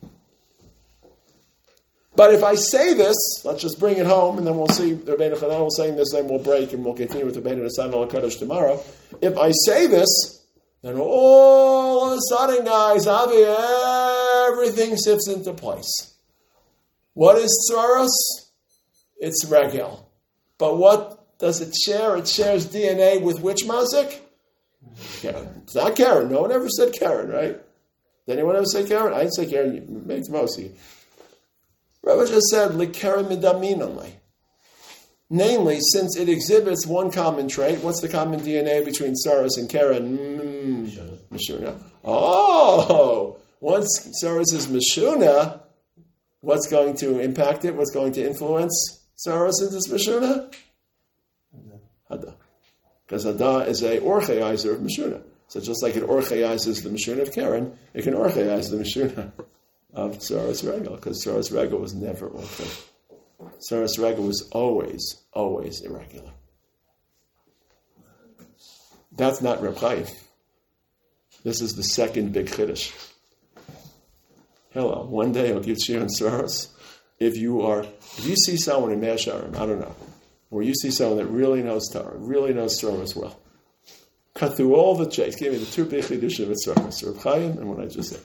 But if I say this, let's just bring it home, and then we'll see Rabbeinu Chananel saying this, then we'll break, and we'll continue with Rabbeinu Nesan al-Kadosh tomorrow. If I say this, then all of a sudden, guys, Avi, everything sits into place. What is Tsaros? It's Regel. But what does it share? It shares DNA with which mazik? Karen. It's not Karen. No one ever said Karen, right? Did anyone ever say Karen? I didn't say Karen. Maybe most of you. Rabbi just said, L'Karen midaminamai. Namely, since it exhibits one common trait, what's the common DNA between Saras and Karen? Mishuna. Oh! Once Saras is Mishuna, what's going to impact it? What's going to influence Saras into Mishuna? Hada. Because Hada is a orcheizer of Mishuna. So just like it orcheizes the Mishuna of Karen, it can orcheize the Mishuna of Tsaras Regel, because Tsaras Regel was never orchei. Tsaras Regel was always irregular. That's not Reb Chaim. This is the second big chiddush. Hello, one day I'll give Shir and Tsaras. If you see someone in Me'asharim, I don't know, or you see someone that really knows Torah, really knows Tsaras well, cut through all the chase. Give me the two big chiddushim of Tsaras, Reb Chaim and what I just said.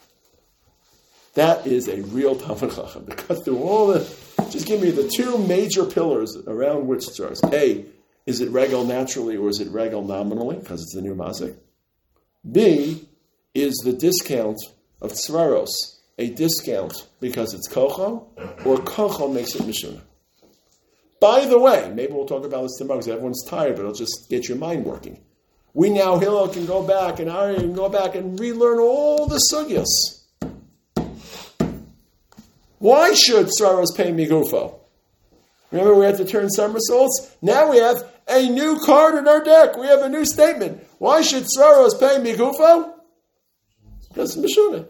That is a real Talmud Chacham. To cut through just give me the two major pillars around which Tsaros. A, is it regel naturally or is it regel nominally, because it's the new mazik? B, is the discount of Tsaros a discount because it's kocho, or kocho makes it mishuna? By the way, maybe we'll talk about this tomorrow because everyone's tired, but it'll just get your mind working. We now, Hillel can go back and Ari can go back and relearn all the sugyas. Why should Tsaros pay Migufo? Remember, we had to turn somersaults? Now we have a new card in our deck. We have a new statement. Why should Tsaros pay Migufo? Because it's Mishuna.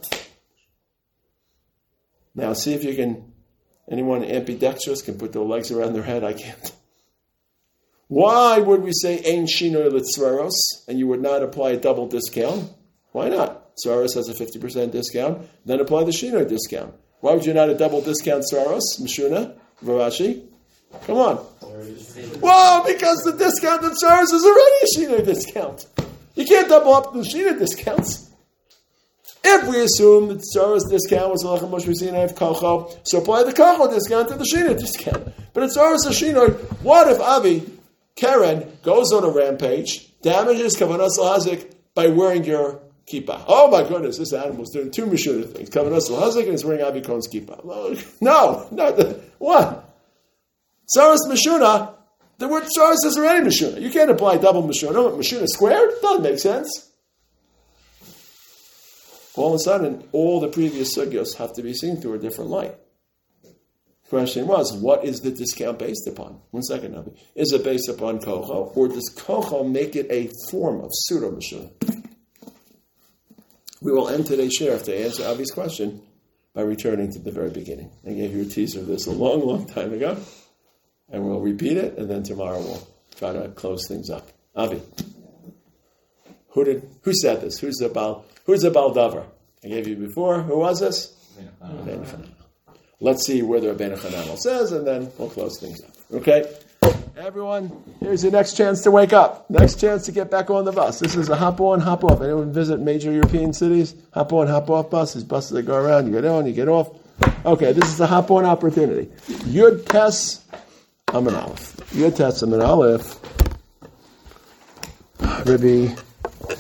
Now, see if you can, anyone ambidextrous can put their legs around their head. I can't. Why would we say Ein Shinoi L'Tsaros and you would not apply a double discount? Why not? Tsaros has a 50% discount, then apply the Shinoi discount. Why would you not a double discount Tsaros, Mishuna, Varashi? Come on. Well, because the discount of Tsaros is already a Shina discount. You can't double up the Shina discounts. If we assume that Tsaros discount was Alachem Moshe Sinai of Kocho, so apply the Kocho discount to the Shina discount. But it's Tsaros a Shina. What if Avi, Karen, goes on a rampage, damages Kavanas Lahazik by wearing your kippah? Oh my goodness, this animal's doing two Mishuna things. Kavanas Lahazik and he's wearing Avi Kohen's kippah. No, what? Tsaros Mishuna, the word Tsaros is already Mishuna. You can't apply double Mishuna. Mishuna squared? Doesn't make sense. All of a sudden, all the previous sugyos have to be seen through a different light. The question was, what is the discount based upon? 1 second, Nabi. Is it based upon Kocho, or does Kocho make it a form of pseudo-Mishuna? We will end today's share to answer Avi's question by returning to the very beginning. I gave you a teaser of this a long, long time ago. And we'll repeat it, and then tomorrow we'll try to close things up. Avi, who said this? Who's the Baldavar? I gave you before. Who was this? Rabbeinu Chananel. Let's see where the Rabbeinu Chananel says, and then we'll close things up. Okay? Everyone, here's your next chance to wake up. Next chance to get back on the bus. This is a hop on, hop off. Anyone visit major European cities? Hop on, hop off bus. These buses that go around. You get on, you get off. Okay, this is a hop on opportunity. Yud Tes Amin Aleph. Yud Tes Amin Aleph. Rabbi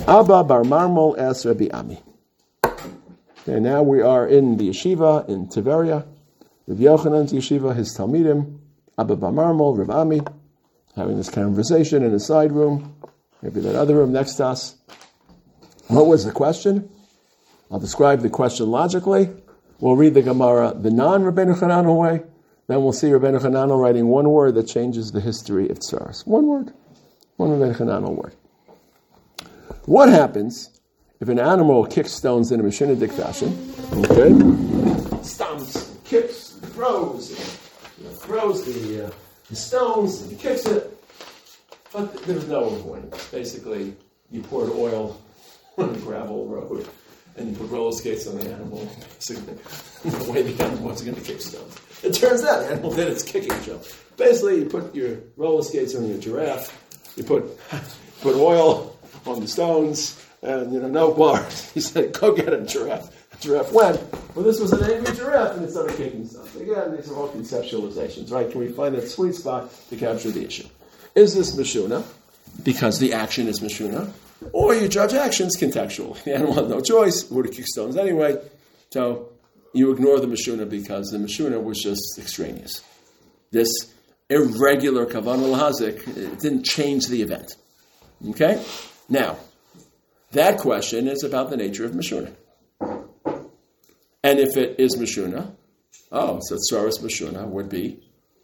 Abba bar Marmol es Rabbi Ami. Okay, now we are in the yeshiva in Tiberia. Rabbi Yochanan's yeshiva, his Talmidim, Abba bar Marmol, Rabbi Ami, having this conversation in a side room, maybe that other room next to us. What was the question? I'll describe the question logically. We'll read the Gemara the non-Rabbeinu Chananel way. Then we'll see Rabbeinu Chananel writing one word that changes the history of Tsaros. One word. One Rabbeinu Chananel word. What happens if an animal kicks stones in a machinidic fashion? Okay? Stomps, kicks, throws the stones, and he kicks it. But there's no avoiding. Basically, you poured oil on a gravel road and you put roller skates on the animal. The way the animal was going to kick stones. It turns out the animal did its kicking job. Basically, you put your roller skates on your giraffe, you put oil on the stones, and no bars. He said, go get a giraffe. The giraffe went. Well, this was an angry giraffe, and it started kicking stones. Again, these are all conceptualizations, right? Can we find that sweet spot to capture the issue? Is this Mishuna? Because the action is Mishuna. Or you judge actions contextually. The animal had no choice, would have kicked stones anyway. So you ignore the Mishuna because the Mishuna was just extraneous. This irregular Kavanah L'Hazik didn't change the event. Okay? Now, that question is about the nature of Mishuna. And if it is Mishuna, so Tsaros Mishuna would be,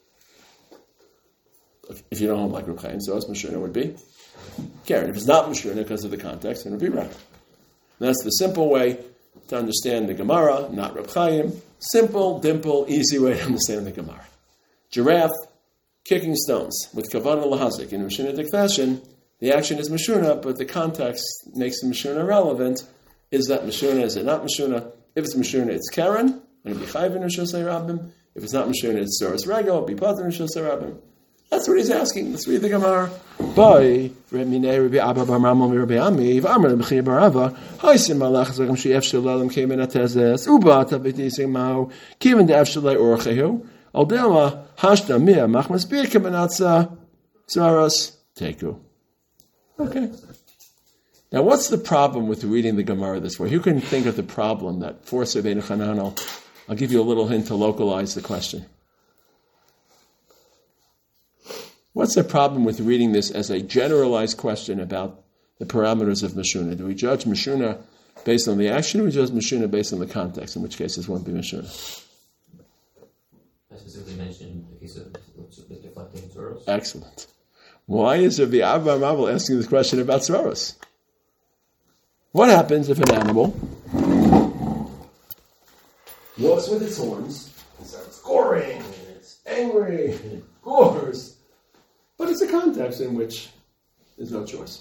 if you don't hold like Reb Chaim, Tsaros Mishuna would be Karen. If it's not Mishuna because of the context, then it would be Reb. That's the simple way to understand the Gemara, not Reb Chaim. Simple, dimple, easy way to understand the Gemara. Giraffe kicking stones with Kavanah L'Hazik in Mishunidic fashion. The action is Mishuna, but the context makes the Mishuna relevant. Is that Mishuna? Is it not Mishuna? If it's Mishuna, it's Karen, and it'll be Chayv in Rishos Rabim. If it's not Mishuna, it's Tsaros Regel, it'll be Pater in Rishos Rabim. That's what he's asking. Let's read the Gemara. By Rabbi Abba bar Marmol Rabbi Ami, V'amar Rabbi bar Ava, Haisim Malach Zagam She'ef Shalalim came in Atezes, Uba Tavitising Mao, Kivin De'ef Shalai Orchehu, Aldela Hashda Mia Machmas Bir Kemenatza Tsaros Teku. Okay. Now, what's the problem with reading the Gemara this way? Who can think of the problem that forced Rabbeinu Chananel? I'll give you a little hint to localize the question. What's the problem with reading this as a generalized question about the parameters of Mishuna? Do we judge Mishuna based on the action, or we judge Mishuna based on the context, in which case this won't be Mishuna? I specifically mentioned the case of the deflecting Tsaros. Excellent. Why is Rabbi Abba Marmol asking this question about Tsaros? What happens if an animal walks with its horns and starts goring, and it's angry, and it gores, but it's a context in which there's no choice.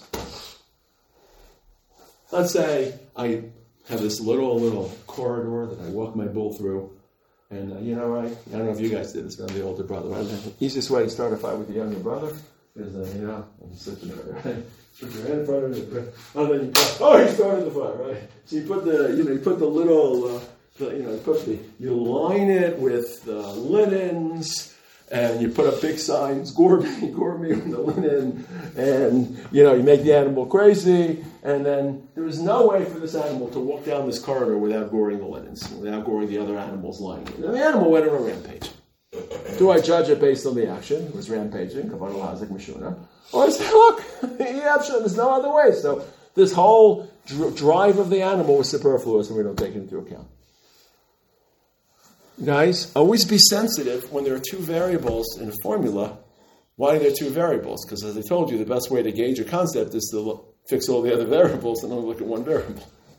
Let's say I have this little corridor that I walk my bull through, and I don't know if you guys did this, but I'm the older brother. Right? The easiest way to start a fight with the younger brother is, I'm sitting there, right? Put your hand in front of it, and then he started the fight, right? So you put the little, you line it with the linens, and you put up big signs, gore me with the linen, and, you make the animal crazy, and then there is no way for this animal to walk down this corridor without goring the linens, without goring the other animals lying. And the animal went on a rampage. Do I judge it based on the action? It was rampaging, Kavanah L'Hazik Mishuna. Or I say, look, there's no other way. So this whole drive of the animal was superfluous and we don't take it into account. Guys, always be sensitive when there are two variables in a formula. Why are there two variables? Because as I told you, the best way to gauge a concept is to fix all the other variables and only look at one variable.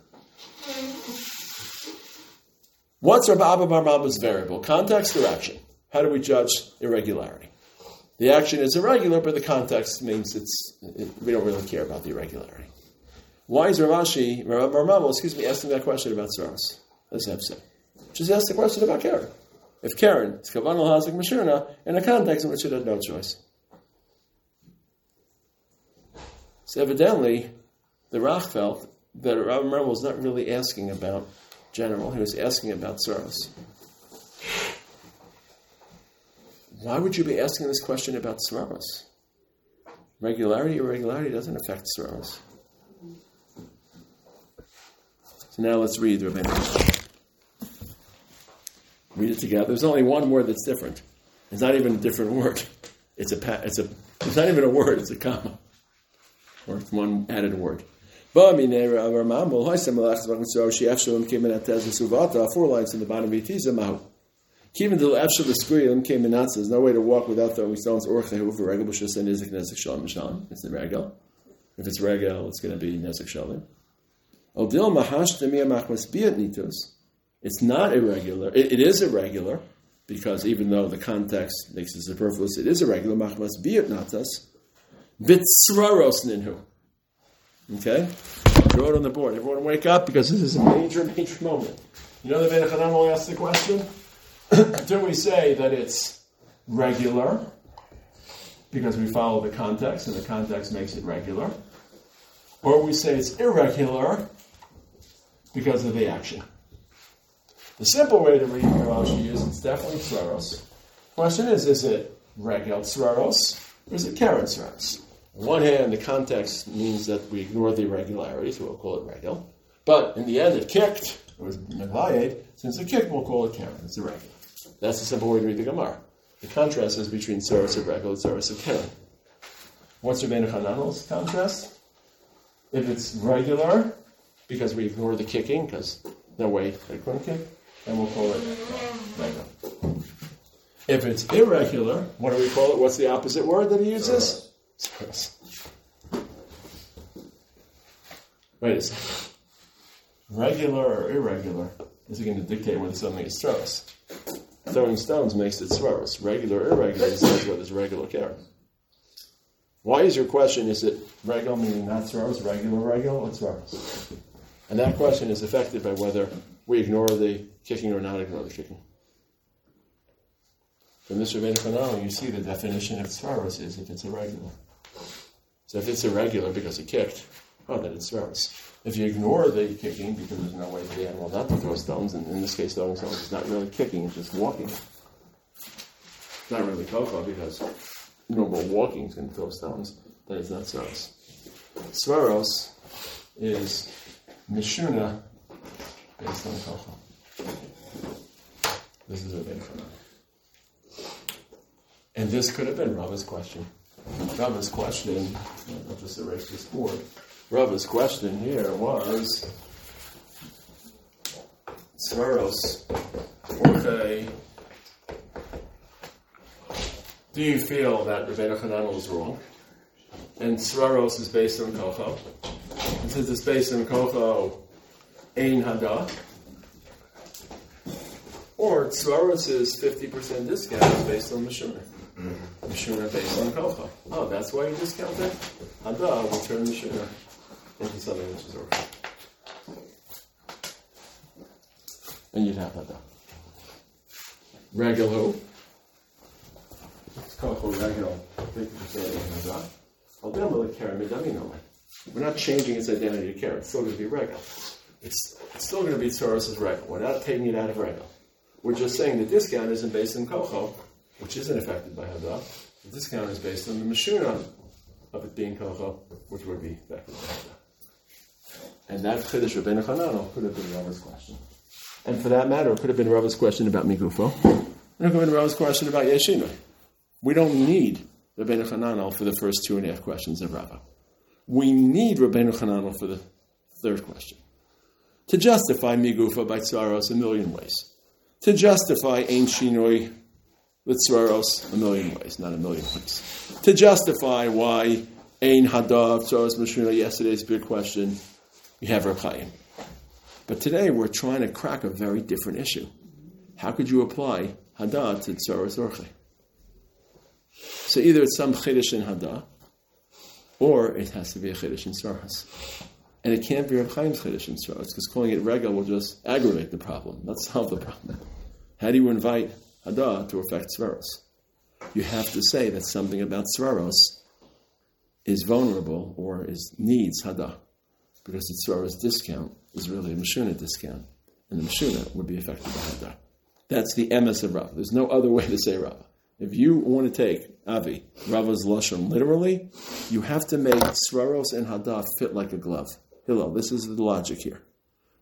What's Rabbi Abba bar Marmol's variable? Context or action? How do we judge irregularity? The action is irregular, but the context means we don't really care about the irregularity. Why is Rabbi Abba bar Marmol, asking that question about Tsaros? Let's have say. Just ask the question about Karen. If Karen is Kavanah L'Hazik Mishuna in a context in which it had no choice. So evidently, the Rach felt that Rabbi Marmol was not really asking about general, he was asking about Tsaros. Why would you be asking this question about Tsaros? Regularity or irregularity doesn't affect Tsaros. So now let's read Rabbeinu Hananel. Read it together. There's only one word that's different. It's not even a different word. It's not even a word, it's a comma. Or it's one added word. 4 lines in the bottom of Yitiza. There's no way to walk without throwing stones. It's the regal. If it's regal, it's going to be nezik shalim. It's not irregular. It is irregular, because even though the context makes it superfluous, it is irregular. Machmas biyat natas. Bitsraros ninhu. Okay? Draw it on the board. Everyone wake up, because this is a major, major moment. You know the Rabbeinu Hananel asked the question? Do we say that it's regular, because we follow the context, and the context makes it regular? Or we say it's irregular, because of the action? The simple way to read Rashi is it's definitely tzraros. Question is it regel tzraros, or is it keren tzraros? On one hand, the context means that we ignore the irregularity, so we'll call it regel. But in the end, it kicked. It was meglayed. Since it kicked, we'll call it keren. It's irregular. That's the simple way to read the Gemara. The contrast is between tzraros of regel and tzraros of keren. What's Rabbeinu Hananel's contrast? If it's regular, because we ignore the kicking, because no way they couldn't kick, and we'll call it regular. If it's irregular, what do we call it? What's the opposite word that he uses? Tzraros. Wait a second. Regular or irregular is going to dictate whether something is tzraros. Throwing stones makes it tzraros. Regular or irregular decides whether it's regular keren. Why is your question, is it regular, meaning not tzraros, regular, or tzraros? And that question is affected by whether we ignore the kicking or not ignore the kicking. From this Rabbeinu Hananel, you see the definition of tzraros is if it's irregular. So if it's irregular because he kicked, then it's tzraros. If you ignore the kicking because there's no way for the animal not to throw stones, and in this case throwing stones is not really kicking, it's just walking. It's not really koko because normal walking is going to throw stones, then it's not tzraros. Tzraros is Mishuna based on Kocha. This is Rabbeinu Hananel. And this could have been Rava's question. Rava's question, I'll just erase this board. Rava's question here was Tzraros, okay, do you feel that Rabbeinu Hananel is wrong? And Tzraros is based on Kocha. And since it's based on Kocha, Ein Hada. Or Tzraros is 50% discount is based on Mishuna. Mishuna based on Kocha. Oh, that's why you discount it? Hada, we turn Mishuna into something which is Orcha. And you'd have Hada. Regel. It's Kocha Regel, 50% Hada. We're not changing its identity to keren. It's still going to be regel. It's still going to be tzraros' regel. We're not taking it out of regel. We're just saying the discount isn't based on kocho, which isn't affected by hada. The discount is based on the mishuna of it being kocho, which would be affected by hada. And that chiddush Rabbeinu Hananel could have been Rava's question. And for that matter, it could have been Rava's question about migufo. It could have been Rava's question about yeshina. We don't need Rabbeinu Hananel for the first 2.5 questions of Rava. We need Rabbeinu Hananel for the third question. To justify migufa by tzvaros a million ways. To justify ein shinoi with tzvaros a million ways, not a million ways. To justify why ein hadav tzvaros mishuna, yesterday's big question, we have Reb Chaim. But today we're trying to crack a very different issue. How could you apply hada to tzvaros orche? So either it's some chiddush in hada, or it has to be a chiddush in tzvaros. And it can't be Reb Chaim's chiddush in tzvaros, because calling it regel will just aggravate the problem, not solve the problem. How do you invite hada to affect tzvaros? You have to say that something about tzvaros is vulnerable or needs hada, because the tzvaros discount is really a mishuna discount, and the mishuna would be affected by hada. That's the emes of Rava. There's no other way to say Rava. If you want to take Avi, Rava's Lashon literally, you have to make tzvaros and hada fit like a glove. Hillel, this is the logic here.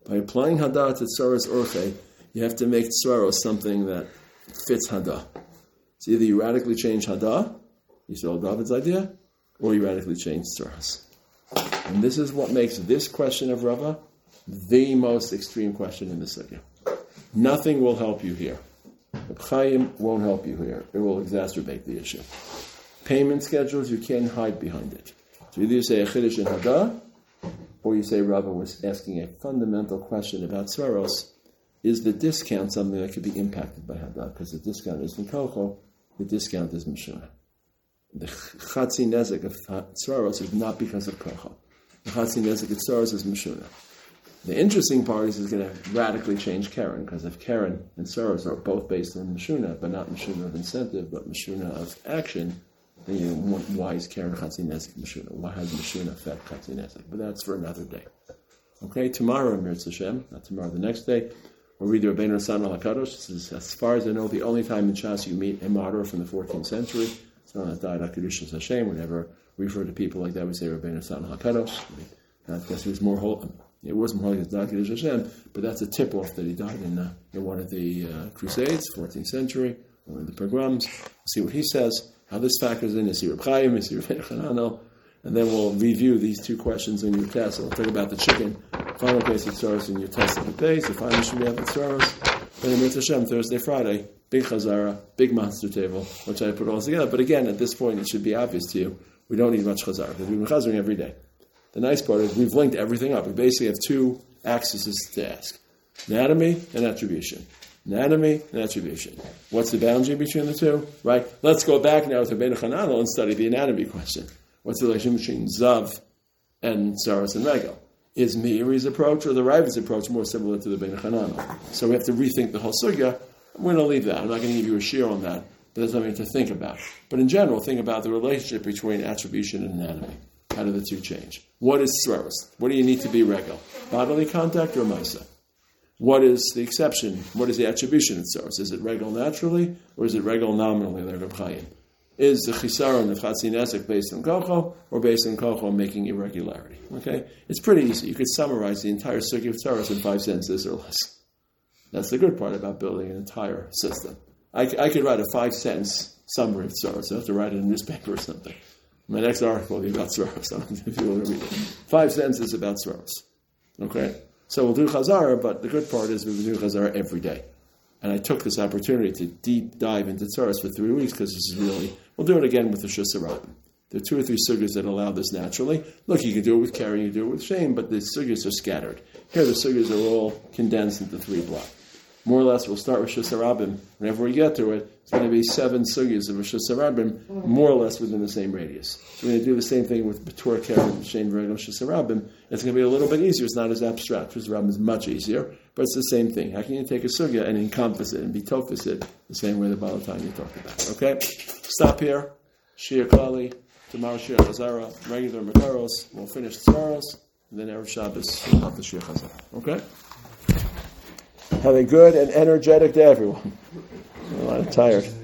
By applying Hadah to Tsaros Orche, you have to make Tsaros something that fits Hadah. So either you radically change Hadah, Yisrael David's idea, or you radically change Tsaros. And this is what makes this question of Rava the most extreme question in the sugya. Nothing will help you here. The Chaim won't help you here. It will exacerbate the issue. Payment schedules, you can't hide behind it. So either you say a Chiddush in Hadah, or you say Rava was asking a fundamental question about Tsaros. Is the discount something that could be impacted by Hadah? Because the discount is Mikocho, the discount is Meshuna. The Chatzi Nezek of Tsaros is not because of Kocho. The Chatzi Nezek of Tsaros is Meshuna. The interesting part is it's going to radically change Karen, because if Karen and Tsaros are both based on Meshuna, but not Meshuna of incentive, but Meshuna of action, then you know, why is Karen Chatzi Nezek Meshuna? Why has Meshuna affect Chatzi Nezek? But that's for another day. Okay, tomorrow, Mirz Hashem, not tomorrow, the next day, we'll read the Rabbeinu San al-HaKadosh. This is, as far as I know, the only time in Shas you meet a martyr from the 14th century. It's not died HaKadosh Hashem. We never refer to people like that. We say Rabbeinu San al-HaKadosh. I guess he was more holy. It wasn't holy as died HaKadosh Hashem, but that's a tip-off that he died in one of the Crusades, 14th century, one of the pogroms. We'll see what he says, how this factors in. Is he Reb Chaim? Is he Reb Chananel? And then we'll review these two questions in your test. We'll talk about the chicken. Final case of Tsaros in your test of the days. The final should be at the Tsaros. Then Mirz Hashem, Thursday, Friday, big Chazara, big monster table, which I put all together. But again, at this point, it should be obvious to you, we don't need much Chazara, because we've been Chazaring every day. The nice part is we've linked everything up. We basically have two axes to ask. Anatomy and attribution. Anatomy and attribution. What's the boundary between the two? Right? Let's go back now to Rabbeinu Chananel and study the anatomy question. What's the relation between Zav and Tsaros and Regel? Is Meiri's approach or the Raiva's approach more similar to the Rabbeinu Chananel? So we have to rethink the whole sugya. I'm going to leave that. I'm not going to give you a shear on that, but there's something to think about. But in general, think about the relationship between attribution and anatomy. How do the two change? What is Tsaros? What do you need to be Regel? Bodily contact or Maisa? What is the exception? What is the attribution of Tsaros? Is it Regel naturally or is it Regel nominally like Reb Chaim? Is the chisaron of Chatzi Nezek based on Kocho or based on Kocho making irregularity? Okay? It's pretty easy. You could summarize the entire Sugya of Tsaros in 5 sentences or less. That's the good part about building an entire system. I could write a 5-sentence summary of Tsaros. I have to write it in a newspaper or something. My next article will be about Tsaros. I don't know if you want to read it. 5 sentences about Tsaros. Okay? So we'll do Chazara, but the good part is we'll do Chazara every day. And I took this opportunity to deep dive into Tsaros for 3 weeks because this is really... We'll do it again with the Shus Harabim. There are 2 or 3 sugyas that allow this naturally. Look, you can do it with Karen, you can do it with Shame, but the sugyas are scattered. Here, the sugyas are all condensed into 3 blocks. More or less, we'll start with Shus Harabim. Whenever we get to it, it's going to be 7 sugyas of Shus Harabim, more or less within the same radius. So we're going to do the same thing with B'tur, Karen, Shame, Regel, Shus Harabim. It's going to be a little bit easier. It's not as abstract. Shus Harabim is much easier, but it's the same thing. How can you take a sugya and encompass it and betofis it the same way the Balatanya talked about? Okay? Stop here. Shir Klali. Tomorrow Shir Chazara. Regular Makaros. We'll finish Tsaros. And then Erev Shabbos, we'll have the Shir Chazara. Okay? Have a good and energetic day, everyone. I'm a lot tired.